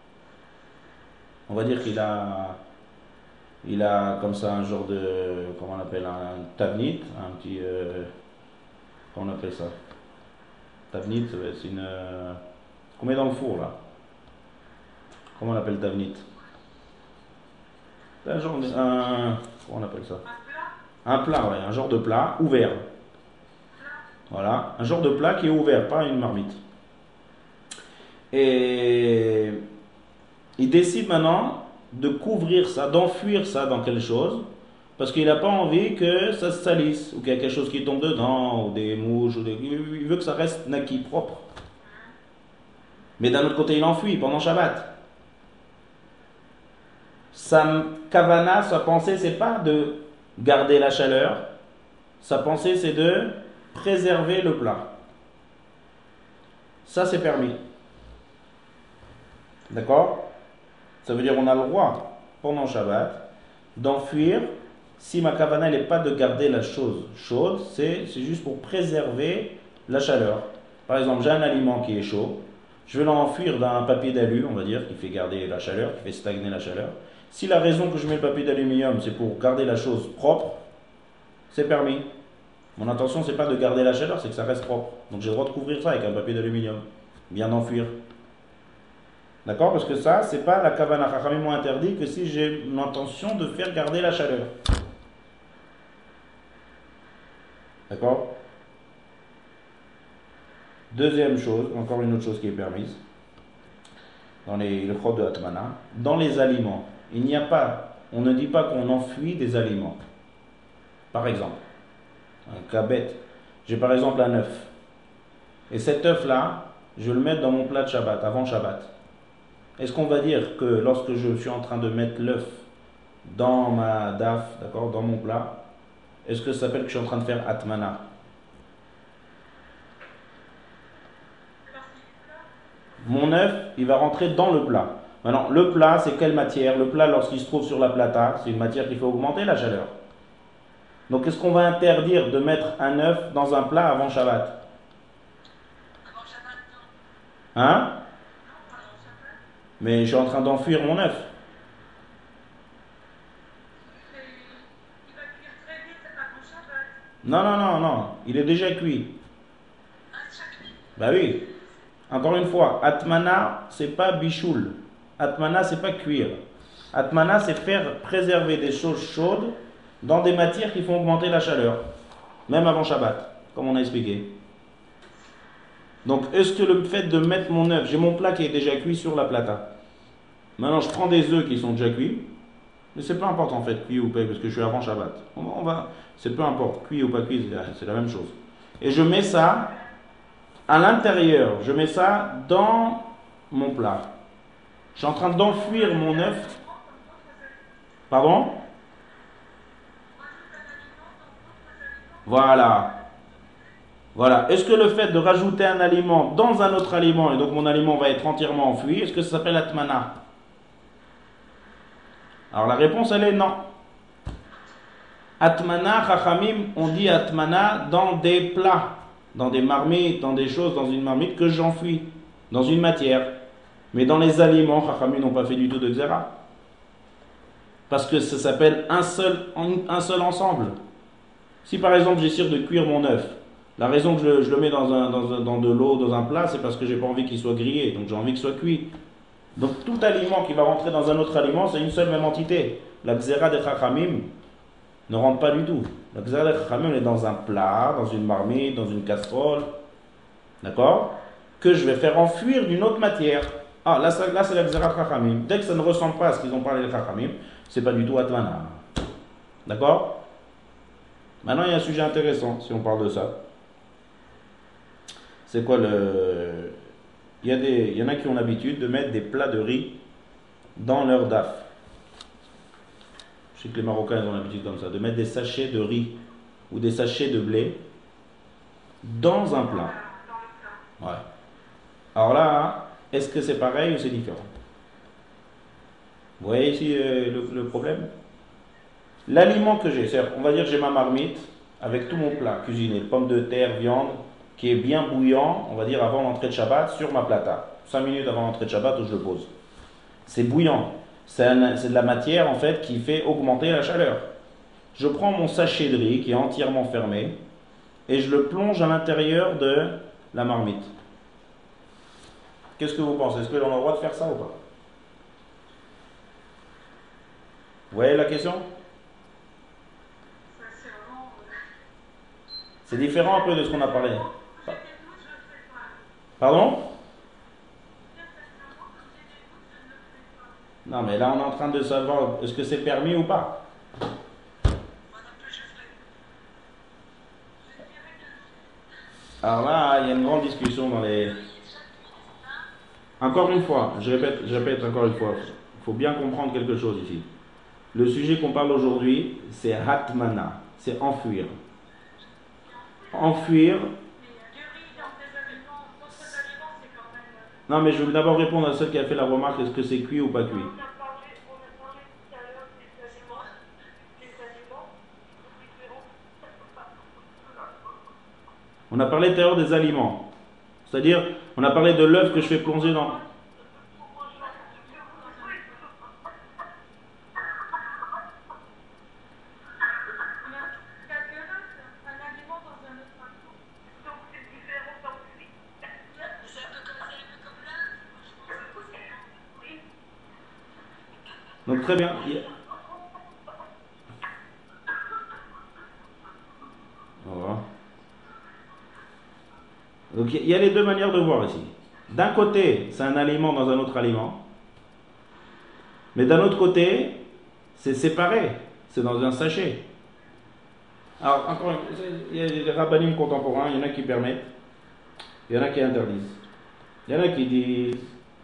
On va dire qu'il a, il a comme ça un genre de, comment on appelle, un tavnit, un petit, euh, comment on appelle ça? Tavnit, c'est une, euh, qu'on met dans le four là. Comment on appelle tavnit? C'est un genre de, un, comment on appelle ça? Un plat, ouais, un genre de plat ouvert. Voilà, un genre de plat qui est ouvert, pas une marmite. Et il décide maintenant de couvrir ça, d'enfuir ça dans quelque chose, parce qu'il n'a pas envie que ça se salisse, ou qu'il y a quelque chose qui tombe dedans, ou des mouches, ou des... il veut que ça reste naki, propre. Mais d'un autre côté, il enfuit pendant Shabbat. Sa kavana, sa pensée, c'est pas de garder la chaleur, sa pensée, c'est de préserver le plat. Ça, c'est permis. D'accord? Ça veut dire qu'on a le droit, pendant Shabbat, d'enfuir si ma kavana n'est pas de garder la chose chaude, c'est, c'est juste pour préserver la chaleur. Par exemple, j'ai un aliment qui est chaud, je vais l'enfuir d'un papier d'alu, on va dire, qui fait garder la chaleur, qui fait stagner la chaleur. Si la raison que je mets le papier d'aluminium, c'est pour garder la chose propre, c'est permis. Mon intention, c'est pas de garder la chaleur, c'est que ça reste propre. Donc j'ai le droit de couvrir ça avec un papier d'aluminium, bien d'enfuir. D'accord? Parce que ça, c'est pas la kavana. Chachamim m'ont interdit que si j'ai l'intention de faire garder la chaleur. D'accord? Deuxième chose, encore une autre chose qui est permise, dans les, le chod de Atmana, dans les aliments, il n'y a pas, on ne dit pas qu'on enfuit des aliments. Par exemple, un cas bête, j'ai par exemple un œuf. Et cet œuf-là, je le mets dans mon plat de Shabbat, avant Shabbat. Est-ce qu'on va dire que lorsque je suis en train de mettre l'œuf dans ma daf, d'accord, dans mon plat, est-ce que ça s'appelle que je suis en train de faire Atmana? Mon œuf, il va rentrer dans le plat. Maintenant, le plat, c'est quelle matière? Le plat, lorsqu'il se trouve sur la plata, c'est une matière qui fait augmenter la chaleur. Donc, est-ce qu'on va interdire de mettre un œuf dans un plat avant Shabbat? Avant Shabbat, non. Hein? Non, pas avant Shabbat. Mais je suis en train d'enfuir mon œuf. Mais il va cuire très vite avant Shabbat. Non, non, non, non. Il est déjà cuit. Un chaque nuit. Bah oui. Encore une fois, Atmana, c'est pas bichoul. Atmana, c'est pas cuire. Atmana, c'est faire préserver des choses chaudes dans des matières qui font augmenter la chaleur. Même avant Shabbat, comme on a expliqué. Donc, est-ce que le fait de mettre mon œuf, j'ai mon plat qui est déjà cuit sur la plata. Maintenant, je prends des œufs qui sont déjà cuits. Mais c'est peu importe en fait, cuit ou pas, parce que je suis avant Shabbat. On va, on va, c'est peu importe, cuit ou pas cuit, c'est la même chose. Et je mets ça à l'intérieur, je mets ça dans mon plat. Je suis en train d'enfuir mon œuf. Pardon? Voilà. Voilà. Est-ce que le fait de rajouter un aliment dans un autre aliment, et donc mon aliment va être entièrement enfui, est-ce que ça s'appelle Atmana? Alors la réponse elle est non. Atmana, Chachamim, on dit Atmana dans des plats, dans des marmites, dans des choses, dans une marmite que j'enfuis, dans une matière. Mais dans les aliments, Chachamim n'ont pas fait du tout de Xéra. Parce que ça s'appelle un seul, un seul ensemble. Si par exemple j'essaie de cuire mon œuf, la raison que je le, je le mets dans, un, dans, un, dans de l'eau, dans un plat, c'est parce que j'ai pas envie qu'il soit grillé, donc j'ai envie qu'il soit cuit. Donc tout aliment qui va rentrer dans un autre aliment, c'est une seule même entité. La Xéra des Chachamim ne rentre pas du tout. La Xéra des Chachamim est dans un plat, dans une marmite, dans une casserole, d'accord, que je vais faire enfuir d'une autre matière. Ah, là, ça, là c'est la Xéra des Chachamim. Dès que ça ne ressemble pas à ce qu'ils ont parlé des Chachamim, c'est pas du tout Atmana. D'accord? Maintenant, il y a un sujet intéressant, si on parle de ça. C'est quoi le... Il y, a des... il y en a qui ont l'habitude de mettre des plats de riz dans leur daf. Je sais que les Marocains ils ont l'habitude comme ça, de mettre des sachets de riz ou des sachets de blé dans un plat. Ouais. Alors là, est-ce que c'est pareil ou c'est différent? Vous voyez ici euh, le, le problème? L'aliment que j'ai, on va dire que j'ai ma marmite avec tout mon plat cuisiné, pommes de terre, viande, qui est bien bouillant, on va dire avant l'entrée de Shabbat, sur ma plata. cinq minutes avant l'entrée de Shabbat où je le pose. C'est bouillant. C'est de la matière en fait qui fait augmenter la chaleur. Je prends mon sachet de riz qui est entièrement fermé et je le plonge à l'intérieur de la marmite. Qu'est-ce que vous pensez? Est-ce que l'on a le droit de faire ça ou pas? Vous voyez la question? C'est différent un peu de ce qu'on a parlé. Pardon? Non, mais là on est en train de savoir est-ce que c'est permis ou pas. Alors là, il y a une grande discussion dans les... Encore une fois, je répète, je répète encore une fois, il faut bien comprendre quelque chose ici. Le sujet qu'on parle aujourd'hui, c'est hatmana, c'est enfuir. Enfuir. Non, mais je veux d'abord répondre à celle qui a fait la remarque, est-ce que c'est cuit ou pas cuit? On a parlé tout à l'heure des aliments. C'est-à-dire, on a parlé de l'œuf que je fais plonger dans... Donc très bien. Voilà. Donc il y a les deux manières de voir ici. D'un côté, c'est un aliment dans un autre aliment. Mais d'un autre côté, c'est séparé. C'est dans un sachet. Alors, encore une fois, il y a des rabbinim contemporains, il y en a qui permettent, il y en a qui interdisent. Il y en a qui disent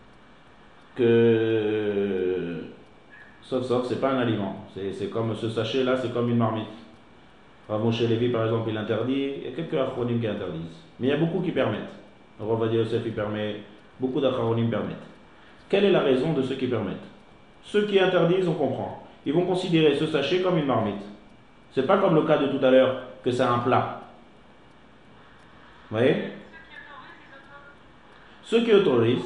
que sauf sauf, c'est pas un aliment. C'est comme ce sachet-là, c'est comme une marmite. Rav Moshe Levi, par exemple, il interdit. Il y a quelques achronim qui interdisent. Mais il y a beaucoup qui permettent. Rav Ovadia Yosef, il permet. Beaucoup d'achronim permettent. Quelle est la raison de ceux qui permettent? Ceux qui interdisent, on comprend. Ils vont considérer ce sachet comme une marmite. C'est pas comme le cas de tout à l'heure, que c'est un plat. Vous voyez? Ceux qui autorisent,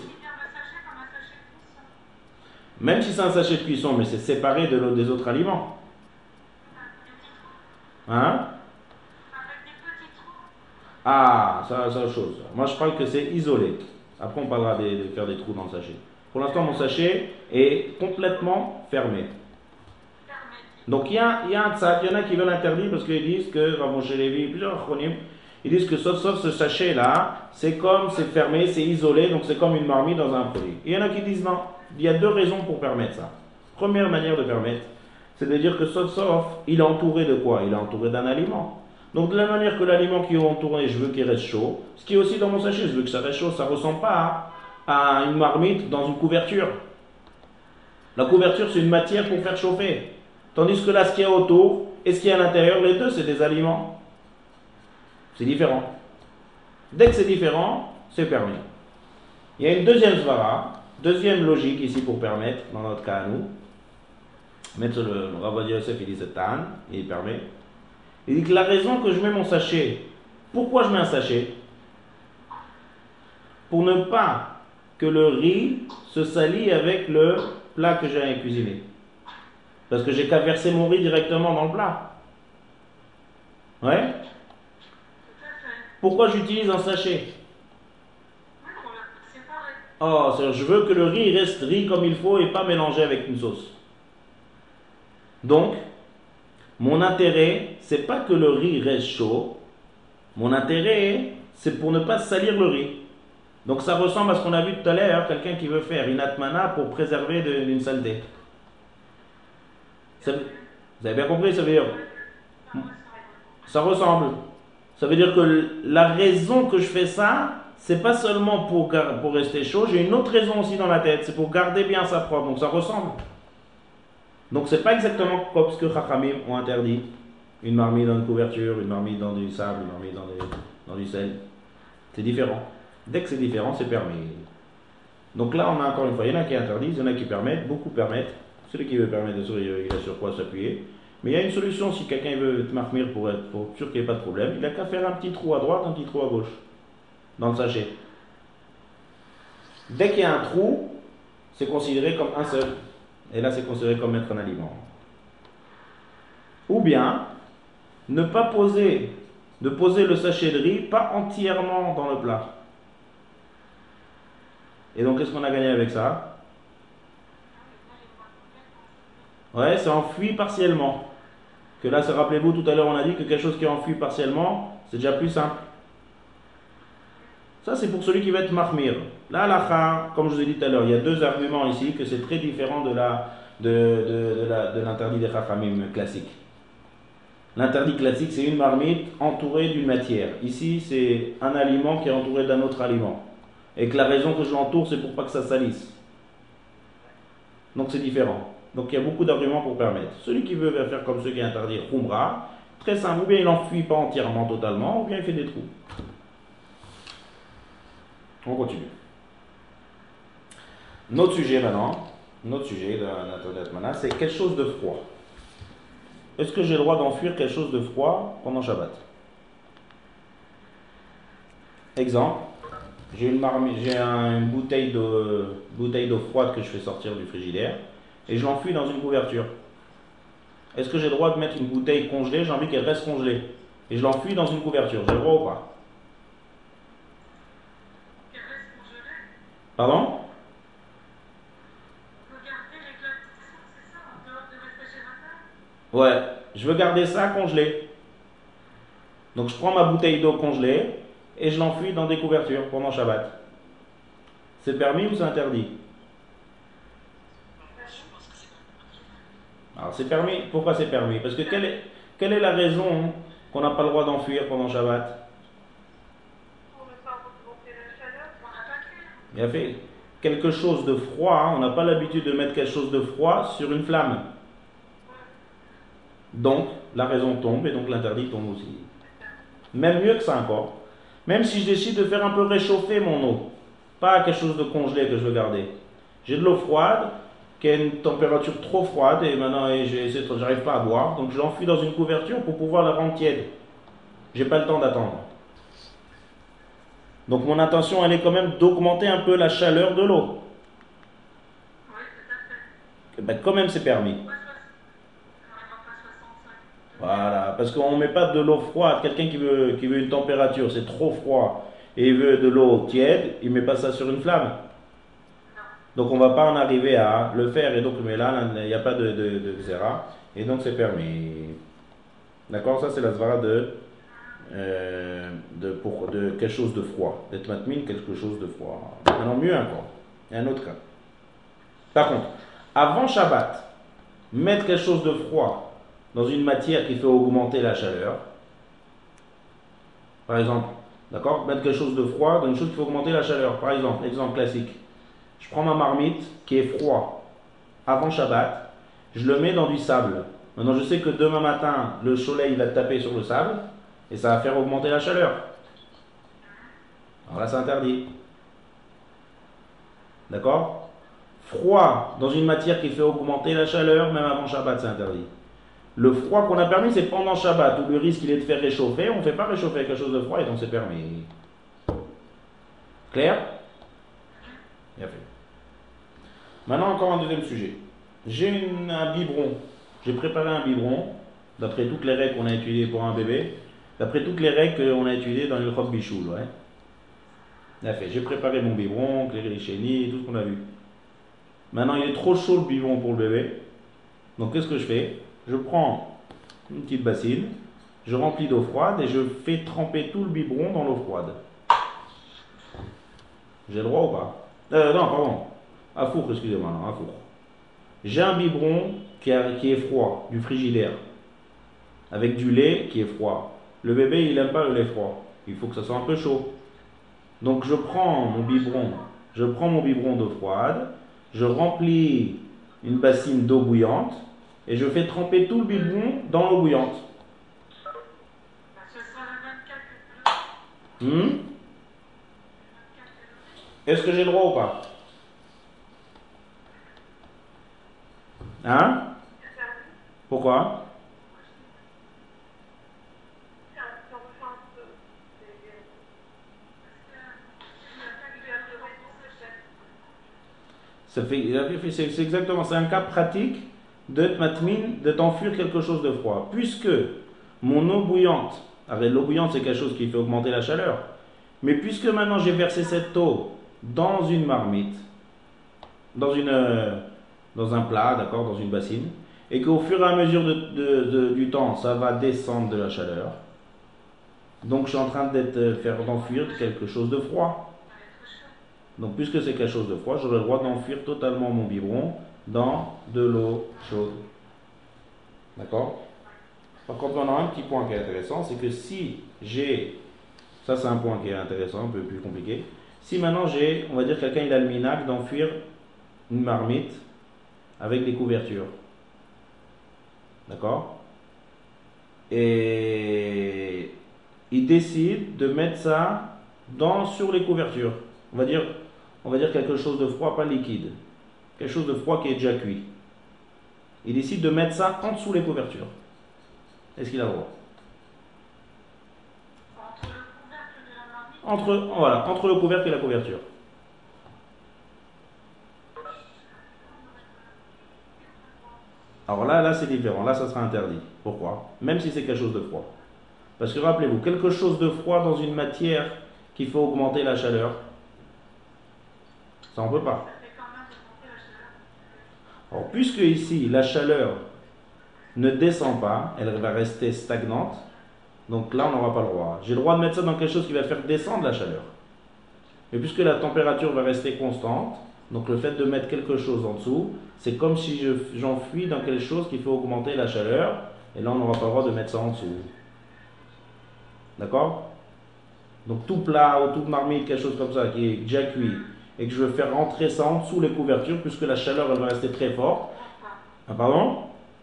même si c'est un sachet de cuisson, mais c'est séparé de des autres aliments. Hein? Ah, ça c'est autre chose. Moi je parle que c'est isolé. Après on parlera de, de faire des trous dans le sachet. Pour l'instant mon sachet est complètement fermé. Donc il y a, il y a un tzad, il y en a qui veulent l'interdire parce qu'ils disent que, Rav Moshe Levi, plusieurs achronim, ils disent que sauf, sauf ce sachet là, c'est comme, c'est fermé, c'est isolé, donc c'est comme une marmite dans un produit. Il y en a qui disent non. Il y a deux raisons pour permettre ça. Première manière de permettre, c'est de dire que sauf sauf, il est entouré de quoi? Il est entouré d'un aliment. Donc de la manière que l'aliment qui est entouré, je veux qu'il reste chaud. Ce qui est aussi dans mon sachet, je veux que ça reste chaud. Ça ne ressemble pas à, à une marmite dans une couverture. La couverture, c'est une matière pour faire chauffer. Tandis que là, ce qu'il y a autour et ce qu'il y a à l'intérieur, les deux, c'est des aliments. C'est différent. Dès que c'est différent, c'est permis. Il y a une deuxième svara. Deuxième logique ici pour permettre, dans notre cas à nous, mettre le Rav Ovadia Yosef, il dit c'est tan, et il permet. Il dit que la raison que je mets mon sachet, pourquoi je mets un sachet? Pour ne pas que le riz se salit avec le plat que j'ai cuisiné. Parce que j'ai qu'à verser mon riz directement dans le plat. Ouais? Pourquoi j'utilise un sachet? Oh, c'est-à-dire je veux que le riz reste riz comme il faut et pas mélangé avec une sauce. Donc, mon intérêt, c'est pas que le riz reste chaud. Mon intérêt, c'est pour ne pas salir le riz. Donc ça ressemble à ce qu'on a vu tout à l'heure, quelqu'un qui veut faire une atmana pour préserver d'une saleté. Ça, vous avez bien compris, ça veut dire... Ça ressemble. Ça veut dire que la raison que je fais ça, c'est pas seulement pour, pour rester chaud, j'ai une autre raison aussi dans la tête, c'est pour garder bien sa propre, donc ça ressemble. Donc c'est pas exactement comme ce que Chachamim ont interdit, une marmite dans une couverture, une marmite dans du sable, une marmite dans, des, dans du sel. C'est différent. Dès que c'est différent, c'est permis. Donc là, on a encore une fois, il y en a qui interdisent, il y en a qui permettent, beaucoup permettent. Celui qui veut permettre, il a sur quoi s'appuyer. Mais il y a une solution si quelqu'un veut te marmire pour être pour sûr qu'il n'y ait pas de problème. Il n'a qu'à faire un petit trou à droite, un petit trou à gauche dans le sachet. Dès qu'il y a un trou, c'est considéré comme un seul. Et là, c'est considéré comme être un aliment. Ou bien, ne pas poser, de poser le sachet de riz pas entièrement dans le plat. Et donc, qu'est-ce qu'on a gagné avec ça? Ouais, c'est enfui partiellement. Que là, rappelez-vous, tout à l'heure, on a dit que quelque chose qui est enfui partiellement, c'est déjà plus simple. Ça, c'est pour celui qui va être mahmir. Là, la comme je vous ai dit tout à l'heure, il y a deux arguments ici, que c'est très différent de la, de, de, de, la, de l'interdit des chachamim classique. L'interdit classique, c'est une marmite entourée d'une matière. Ici, c'est un aliment qui est entouré d'un autre aliment. Et que la raison que je l'entoure, c'est pour pas que ça salisse. Donc, c'est différent. Donc, il y a beaucoup d'arguments pour permettre. Celui qui veut faire comme ceux qui interdisent khumra, très simple, ou bien il n'enfuit pas entièrement, totalement, ou bien il fait des trous. On continue. Notre sujet maintenant, notre sujet de l'interdit maintenant, c'est quelque chose de froid. Est-ce que j'ai le droit d'enfuir quelque chose de froid pendant Shabbat? Exemple, j'ai une, marmite, j'ai un, une bouteille d'eau, bouteille d'eau froide que je fais sortir du frigidaire et je l'enfuis dans une couverture. Est-ce que j'ai le droit de mettre une bouteille congelée? J'ai envie qu'elle reste congelée et je l'enfuis dans une couverture. J'ai le droit ou pas? Qu'elle reste congelée. Pardon? On peut garder les glaçons, c'est ça, en dehors du réfrigérateur? Ouais, je veux garder ça congelé. Donc je prends ma bouteille d'eau congelée et je l'enfuis dans des couvertures pendant Shabbat. C'est permis ou c'est interdit? Alors c'est permis. Pourquoi c'est permis? Parce que quelle est, quelle est la raison qu'on n'a pas le droit d'enfuir pendant Shabbat? Pour ne pas augmenter la chaleur, on n'a pas cuire. Il a fait quelque chose de froid. Hein, on n'a pas l'habitude de mettre quelque chose de froid sur une flamme. Donc la raison tombe et donc l'interdit tombe aussi. Même mieux que ça encore. Même si je décide de faire un peu réchauffer mon eau, pas quelque chose de congelé que je veux garder. J'ai de l'eau froide qui a une température trop froide et maintenant je n'arrive pas à boire, donc je l'enfuis dans une couverture pour pouvoir la rendre tiède. J'ai pas le temps d'attendre. Donc mon intention, elle est quand même d'augmenter un peu la chaleur de l'eau. Oui, tout à fait. Et ben, quand même c'est permis. Pas soixante-cinq. Voilà, parce qu'on ne met pas de l'eau froide. Quelqu'un qui veut, qui veut une température, c'est trop froid, et il veut de l'eau tiède, il ne met pas ça sur une flamme. Donc on ne va pas en arriver à le faire, et donc, mais là, il n'y a pas de, de, de xéra, et donc c'est permis. D'accord? Ça c'est la zvara de, euh, de, pour, de quelque chose de froid. D'être matmine, quelque chose de froid. Maintenant, mieux encore. Il y a un autre cas. Par contre, avant Shabbat, mettre quelque chose de froid dans une matière qui fait augmenter la chaleur, par exemple, d'accord, mettre quelque chose de froid dans une chose qui fait augmenter la chaleur. Par exemple, exemple classique, je prends ma marmite qui est froid avant Shabbat, je le mets dans du sable. Maintenant, je sais que demain matin, le soleil va taper sur le sable et ça va faire augmenter la chaleur. Alors là, c'est interdit. D'accord? Froid dans une matière qui fait augmenter la chaleur, même avant Shabbat, c'est interdit. Le froid qu'on a permis, c'est pendant Shabbat, où le risque il est de faire réchauffer. On ne fait pas réchauffer quelque chose de froid et donc c'est permis. Clair? Bien fait. Maintenant, encore un deuxième sujet. J'ai une, un biberon. J'ai préparé un biberon, d'après toutes les règles qu'on a étudiées pour un bébé, d'après toutes les règles qu'on a étudiées dans le Chok Bichoul. Ouais. Bien fait. J'ai préparé mon biberon, éclairé les chenilles, tout ce qu'on a vu. Maintenant, il est trop chaud le biberon pour le bébé. Donc, qu'est-ce que je fais? Je prends une petite bassine, je remplis d'eau froide et je fais tremper tout le biberon dans l'eau froide. J'ai le droit ou pas? euh, Non, pardon. À four, excusez-moi, non, à four. J'ai un biberon qui, a, qui est froid, du frigidaire, avec du lait qui est froid. Le bébé, il n'aime pas le lait froid. Il faut que ça soit un peu chaud. Donc, je prends mon biberon, je prends mon biberon d'eau froide, je remplis une bassine d'eau bouillante, et je fais tremper tout le biberon dans l'eau bouillante. Ce sera le vingt-quatre. Hmm? Est-ce que j'ai le droit ou pas? Hein? Pourquoi? Ça fait, c'est c'est exactement, c'est un cas pratique de t'matmin, de t'enfuir quelque chose de froid. Puisque mon eau bouillante, avec l'eau bouillante c'est quelque chose qui fait augmenter la chaleur, mais puisque maintenant j'ai versé cette eau dans une marmite, dans, une, euh, dans un plat, d'accord, dans une bassine, et qu'au fur et à mesure de, de, de, du temps, ça va descendre de la chaleur, donc je suis en train de faire d'enfuir quelque chose de froid. Donc puisque c'est quelque chose de froid, j'aurai le droit d'enfuir totalement mon biberon dans de l'eau chaude. D'accord? Par contre, on a un petit point qui est intéressant, c'est que si j'ai, ça c'est un point qui est intéressant, un peu plus compliqué, si maintenant j'ai, on va dire quelqu'un il a le minac d'enfuir une marmite avec des couvertures. D'accord? Et il décide de mettre ça dans, sur les couvertures. On va dire, on va dire quelque chose de froid, pas liquide. Quelque chose de froid qui est déjà cuit. Il décide de mettre ça en dessous les couvertures. Est-ce qu'il a le droit? Entre le couvercle de la marmite. Entre, voilà, entre le couvercle et la couverture. Alors là, là c'est différent. Là, ça sera interdit. Pourquoi? Même si c'est quelque chose de froid. Parce que rappelez-vous, quelque chose de froid dans une matière qui fait augmenter la chaleur, ça on peut pas. Ça fait quand même augmenter la chaleur. Alors, puisque ici, la chaleur ne descend pas, elle va rester stagnante, donc là, on n'aura pas le droit. J'ai le droit de mettre ça dans quelque chose qui va faire descendre la chaleur. Mais puisque la température va rester constante, donc le fait de mettre quelque chose en dessous, c'est comme si je, j'enfuis dans quelque chose qui fait augmenter la chaleur, et là, on n'aura pas le droit de mettre ça en dessous. D'accord? Donc tout plat ou toute marmite, quelque chose comme ça, qui est déjà cuit, et que je veux faire rentrer ça en dessous les couvertures, puisque la chaleur, elle va rester très forte. Ah, pardon?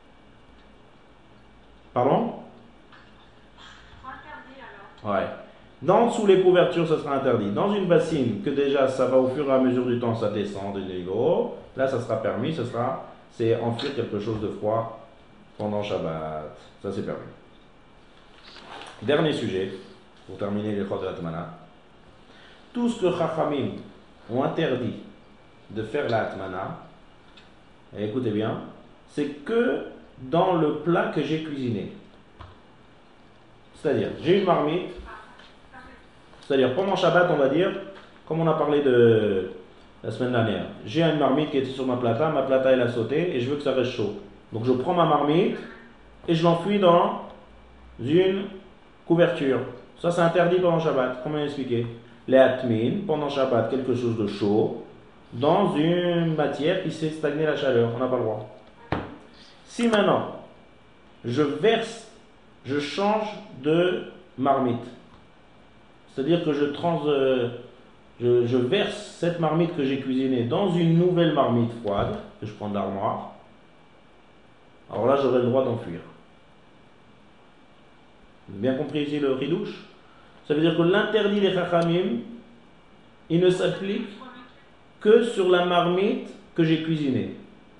Pardon? Interdit alors. Ouais. Dans dessous les couvertures, ça sera interdit. Dans une bassine, que déjà, ça va au fur et à mesure du temps, ça descend de niveau, là, ça sera permis, ça sera, c'est enfuir quelque chose de froid pendant Shabbat. Ça, c'est permis. Dernier sujet, pour terminer les Chod de la Atmana. Tout ce que Chachamim ont interdit de faire la Atmana, et écoutez bien, c'est que dans le plat que j'ai cuisiné. C'est-à-dire, j'ai une marmite, c'est-à-dire pendant Shabbat, on va dire, comme on a parlé de la semaine dernière, j'ai une marmite qui était sur ma plata, ma plata elle a sauté et je veux que ça reste chaud. Donc je prends ma marmite et je l'enfuis dans une couverture. Ça c'est interdit pendant Shabbat, comment expliquer? Les atmin, pendant Shabbat, quelque chose de chaud, dans une matière qui fait stagner la chaleur, on n'a pas le droit. Si maintenant, je verse, je change de marmite, c'est-à-dire que je, trans, euh, je, je verse cette marmite que j'ai cuisinée dans une nouvelle marmite froide, que je prends de l'armoire, alors là j'aurai le droit d'enfuir. Vous avez bien compris ici le ridouche? Ça veut dire que l'interdit des chachamim, il ne s'applique que sur la marmite que j'ai cuisinée.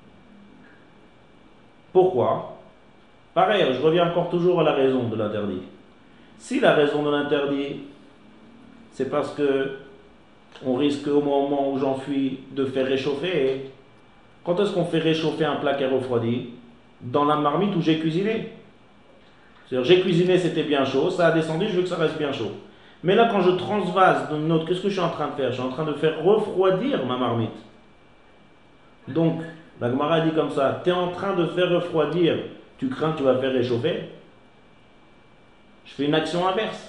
Pourquoi? Pareil, je reviens encore toujours à la raison de l'interdit. Si la raison de l'interdit, c'est parce que on risque au moment où j'enfuis de faire réchauffer. Quand est-ce qu'on fait réchauffer un plat qui est refroidi? Dans la marmite où j'ai cuisiné. C'est-à-dire, j'ai cuisiné, c'était bien chaud, ça a descendu, je veux que ça reste bien chaud. Mais là, quand je transvase dans une autre, qu'est-ce que je suis en train de faire? Je suis en train de faire refroidir ma marmite. Donc, la Gemara dit comme ça, tu es en train de faire refroidir, tu crains que tu vas faire réchauffer? Je fais une action inverse.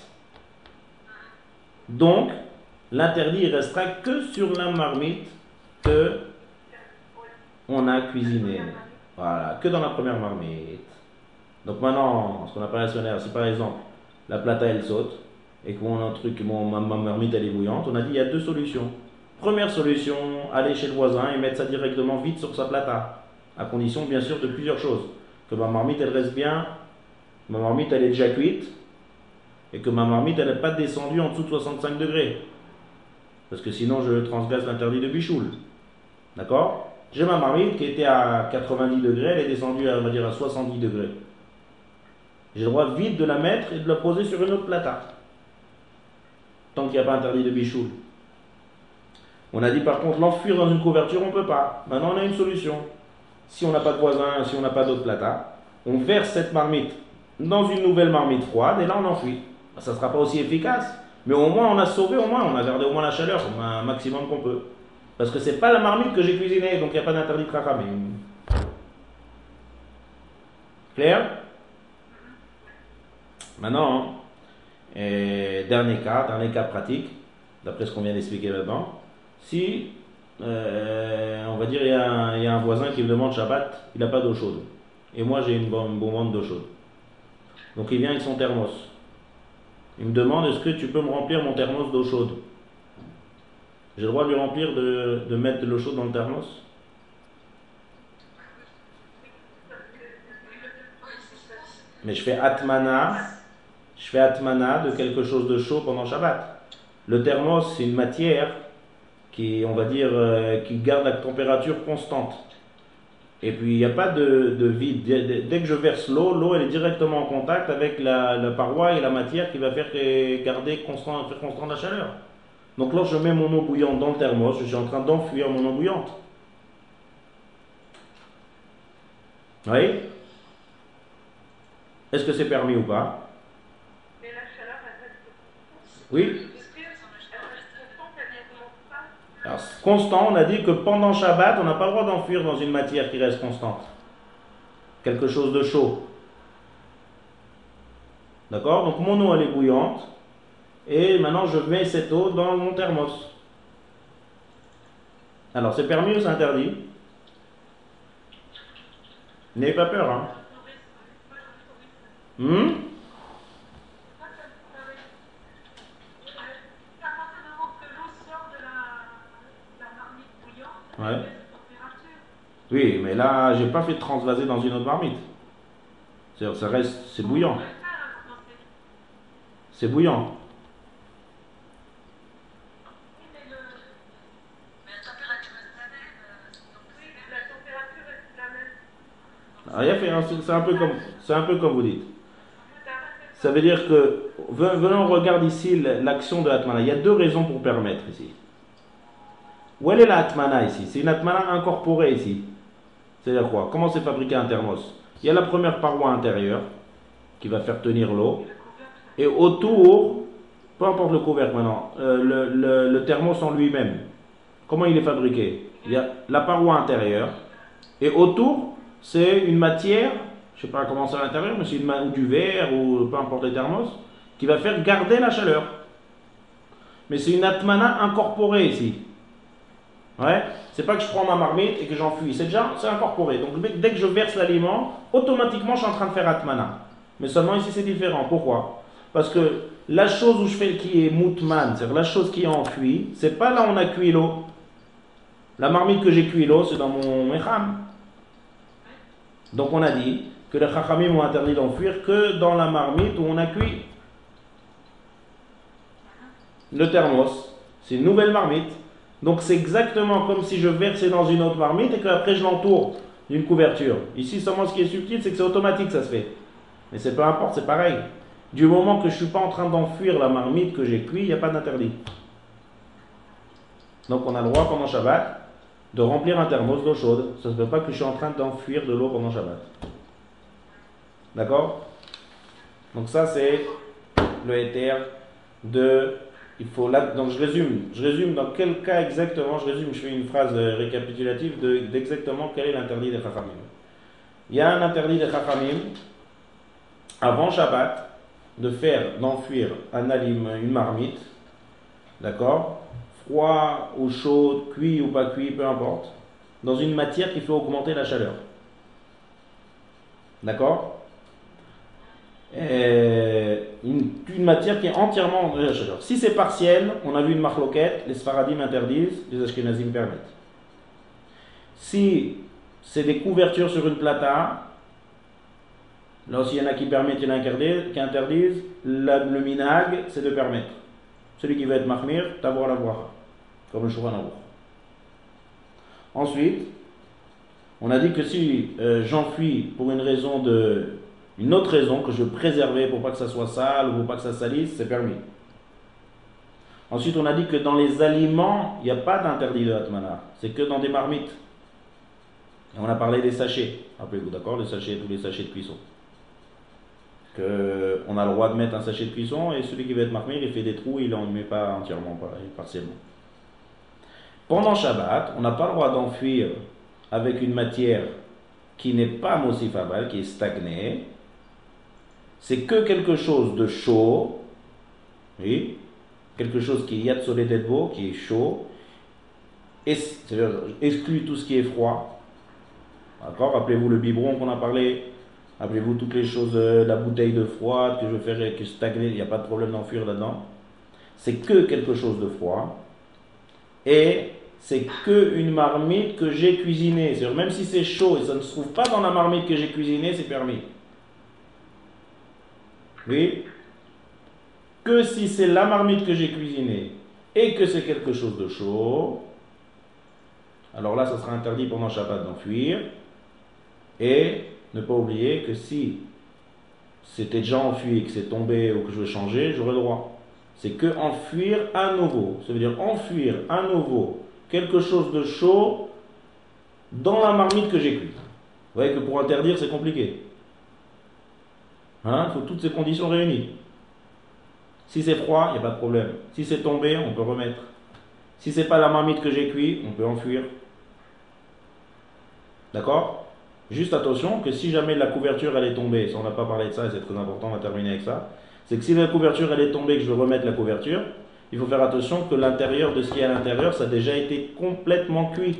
Donc, l'interdit il restera que sur la marmite que on a cuisinée. Voilà, que dans la première marmite. Donc maintenant, ce qu'on appelle actionnaire, si par exemple la plata elle saute et que mon truc, mon, ma, ma marmite elle est bouillante, on a dit il y a deux solutions. Première solution, aller chez le voisin et mettre ça directement vite sur sa plata, à condition bien sûr de plusieurs choses. Que ma marmite elle reste bien, ma marmite elle est déjà cuite et que ma marmite elle n'est pas descendue en dessous de soixante-cinq degrés. Parce que sinon, je transgresse l'interdit de bichoul. D'accord? J'ai ma marmite qui était à quatre-vingt-dix degrés, elle est descendue à, on va dire, à soixante-dix degrés. J'ai le droit vite de la mettre et de la poser sur une autre plata. Tant qu'il n'y a pas interdit de bichoul. On a dit par contre, l'enfuir dans une couverture, on ne peut pas. Maintenant, on a une solution. Si on n'a pas de voisin, si on n'a pas d'autre plata, on verse cette marmite dans une nouvelle marmite froide et là, on enfuit. Ça ne sera pas aussi efficace. Mais au moins, on a sauvé, au moins, on a gardé au moins la chaleur, un maximum qu'on peut. Parce que c'est pas la marmite que j'ai cuisinée, donc il n'y a pas d'interdit de chachamim. Clair? Maintenant, et dernier cas, dernier cas pratique, d'après ce qu'on vient d'expliquer là-dedans. Si, euh, on va dire, il y, a un, il y a un voisin qui me demande Shabbat, il n'a pas d'eau chaude. Et moi, j'ai une bonne bombe d'eau chaude. Donc il vient avec son thermos. Il me demande, est-ce que tu peux me remplir mon thermos d'eau chaude? J'ai le droit de lui remplir, de, de mettre de l'eau chaude dans le thermos? Mais je fais atmana, je fais atmana de quelque chose de chaud pendant Shabbat. Le thermos, c'est une matière qui, on va dire, euh, qui garde la température constante. Et puis, il n'y a pas de, de vide. Dès, dès que je verse l'eau, l'eau elle est directement en contact avec la, la paroi et la matière qui va faire garder constant, faire constant la chaleur. Donc là, je mets mon eau bouillante dans le thermos, je suis en train d'enfuir mon eau bouillante. Oui? Est-ce que c'est permis ou pas? Mais la chaleur, elle reste. Oui? Alors, constant, on a dit que pendant Shabbat, on n'a pas le droit d'enfuir dans une matière qui reste constante. Quelque chose de chaud. D'accord? Donc mon eau, elle est bouillante. Et maintenant, je mets cette eau dans mon thermos. Alors, c'est permis ou c'est interdit? N'ayez pas peur, hein? Hmm? Ouais. Oui, mais là, j'ai pas fait transvaser dans une autre marmite. C'est-à-dire, ça reste, c'est bouillant. C'est bouillant. Ah, c'est un peu comme, c'est un peu comme vous dites. Ça veut dire que, venons, on regarde ici l'action de l'atmana. Il y a deux raisons pour permettre ici. Où est la atmana ici? C'est une atmana incorporée ici. C'est-à-dire quoi? Comment c'est fabriqué un thermos? Il y a la première paroi intérieure qui va faire tenir l'eau. Et autour, peu importe le couvercle maintenant, euh, le, le, le thermos en lui-même, comment il est fabriqué? Il y a la paroi intérieure. Et autour, c'est une matière, je ne sais pas comment c'est à l'intérieur, mais c'est une, ou du verre ou peu importe les thermos, qui va faire garder la chaleur. Mais c'est une atmana incorporée ici. Ouais, c'est pas que je prends ma marmite et que j'enfuis, c'est déjà c'est incorporé. Donc dès que je verse l'aliment, automatiquement je suis en train de faire atmana. Mais seulement ici c'est différent. Pourquoi? Parce que la chose où je fais qui est moutman, c'est-à-dire la chose qui est en cuit, c'est pas là où on a cuit l'eau. La marmite que j'ai cuit l'eau, c'est dans mon mecham. Donc on a dit que les chachamim ont interdit d'enfuir que dans la marmite où on a cuit. Le thermos, c'est une nouvelle marmite. Donc c'est exactement comme si je versais dans une autre marmite et qu'après je l'entoure d'une couverture. Ici seulement ce qui est subtil, c'est que c'est automatique, ça se fait. Mais c'est peu importe, c'est pareil. Du moment que je ne suis pas en train d'enfuir la marmite que j'ai cuit, il n'y a pas d'interdit. Donc on a le droit pendant Shabbat de remplir un thermos d'eau chaude. Ça ne se peut pas que je suis en train d'enfuir de l'eau pendant Shabbat. D'accord? Donc ça c'est le éther de... Il faut là, donc je résume, je résume dans quel cas exactement, je résume, je fais une phrase récapitulative de, d'exactement quel est l'interdit des Chachamim. Il y a un interdit des Chachamim avant Shabbat de faire, d'enfuir un alim, une marmite, d'accord, froid ou chaud, cuit ou pas cuit, peu importe, dans une matière qui fait augmenter la chaleur. D'accord? Une, une matière qui est entièrement de la chaleur. Si c'est partiel, on a vu une marloquette, les Sfaradim interdisent, les Ashkenazim permettent. Si c'est des couvertures sur une plata, là aussi il y en a qui permettent, il y en a qui interdisent. La, le minag, c'est de permettre. Celui qui veut être mahmir, t'avoir la voix. comme le Shulchan Aruch. Ensuite, on a dit que si euh, j'enfuis pour une raison de, une autre raison que je veux préserver pour pas que ça soit sale ou pour pas que ça salisse, c'est permis. Ensuite, on a dit que dans les aliments, il n'y a pas d'interdit de Hatmana, c'est que dans des marmites. Et on a parlé des sachets, rappelez-vous, d'accord, les sachets, tous les sachets de cuisson. Que on a le droit de mettre un sachet de cuisson et celui qui veut être marmite, il fait des trous, il n'en met pas entièrement, pas, partiellement. Pendant Shabbat, on n'a pas le droit d'enfuir avec une matière qui n'est pas Mosif Abal, qui est stagnée. C'est que quelque chose de chaud, oui, quelque chose qui est Yad Solé Tetbo, qui est chaud, et c'est-à-dire exclut tout ce qui est froid. D'accord? Rappelez-vous le biberon qu'on a parlé, rappelez-vous toutes les choses, euh, la bouteille de froid que je ferai, que stagner, il n'y a pas de problème d'enfuir là-dedans. C'est que quelque chose de froid, et c'est que une marmite que j'ai cuisinée. C'est-à-dire même si c'est chaud et ça ne se trouve pas dans la marmite que j'ai cuisinée, c'est permis. Oui? Que si c'est la marmite que j'ai cuisinée et que c'est quelque chose de chaud, alors là, ça sera interdit pendant Shabbat d'enfuir. Et ne pas oublier que si c'était déjà enfui et que c'est tombé ou que je veux changer, j'aurai le droit. C'est que enfuir à nouveau. Ça veut dire enfuir à nouveau quelque chose de chaud dans la marmite que j'ai cuite. Vous voyez que pour interdire, c'est compliqué. Hein? Il faut toutes ces conditions réunies. Si c'est froid, il n'y a pas de problème. Si c'est tombé, on peut remettre. Si c'est pas la marmite que j'ai cuite, on peut enfuir. D'accord? Juste attention que si jamais la couverture elle est tombée, ça on n'a pas parlé de ça et c'est très important, on va terminer avec ça, c'est que si la couverture elle est tombée et que je veux remettre la couverture, il faut faire attention que l'intérieur de ce qui est à l'intérieur, ça a déjà été complètement cuit.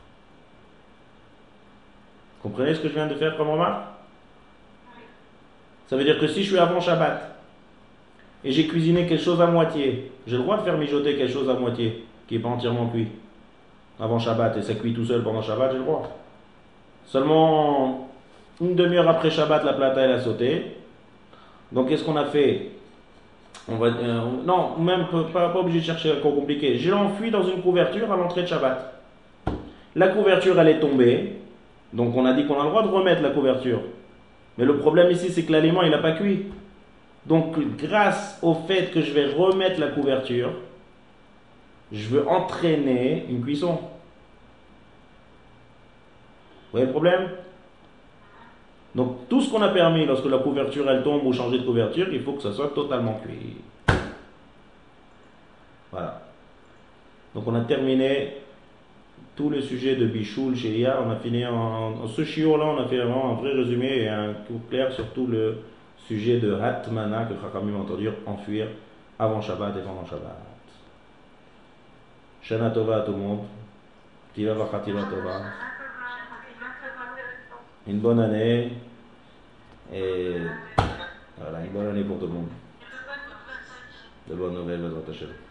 Comprenez ce que je viens de faire comme remarque? Ça veut dire que si je suis avant Shabbat et j'ai cuisiné quelque chose à moitié, j'ai le droit de faire mijoter quelque chose à moitié qui n'est pas entièrement cuit avant Shabbat et ça cuit tout seul pendant Shabbat, j'ai le droit. Seulement une demi-heure après Shabbat, la plata elle a sauté. Donc qu'est-ce qu'on a fait? On va, euh, non, même pas, pas obligé de chercher encore compliqué. Je l'ai enfoui dans une couverture à l'entrée de Shabbat. La couverture elle est tombée. Donc on a dit qu'on a le droit de remettre la couverture. Mais le problème ici c'est que l'aliment il n'a pas cuit. Donc grâce au fait que je vais remettre la couverture, je veux entraîner une cuisson. Vous voyez le problème? Donc tout ce qu'on a permis lorsque la couverture elle tombe ou changer de couverture, il faut que ça soit totalement cuit. Voilà. Donc on a terminé tout le sujet de Bichoul, Shelia. On a fini en, en ce chiot là, on a fait vraiment un vrai résumé et un coup clair sur tout le sujet de Hatmana que Chachamim ont entendu enfuir avant Shabbat et pendant Shabbat. Shana Tova à tout le monde. Tiva Vachativa Tova. Une bonne année et voilà, une bonne année pour tout le monde. De bonnes nouvelles, Bezrat Hashem.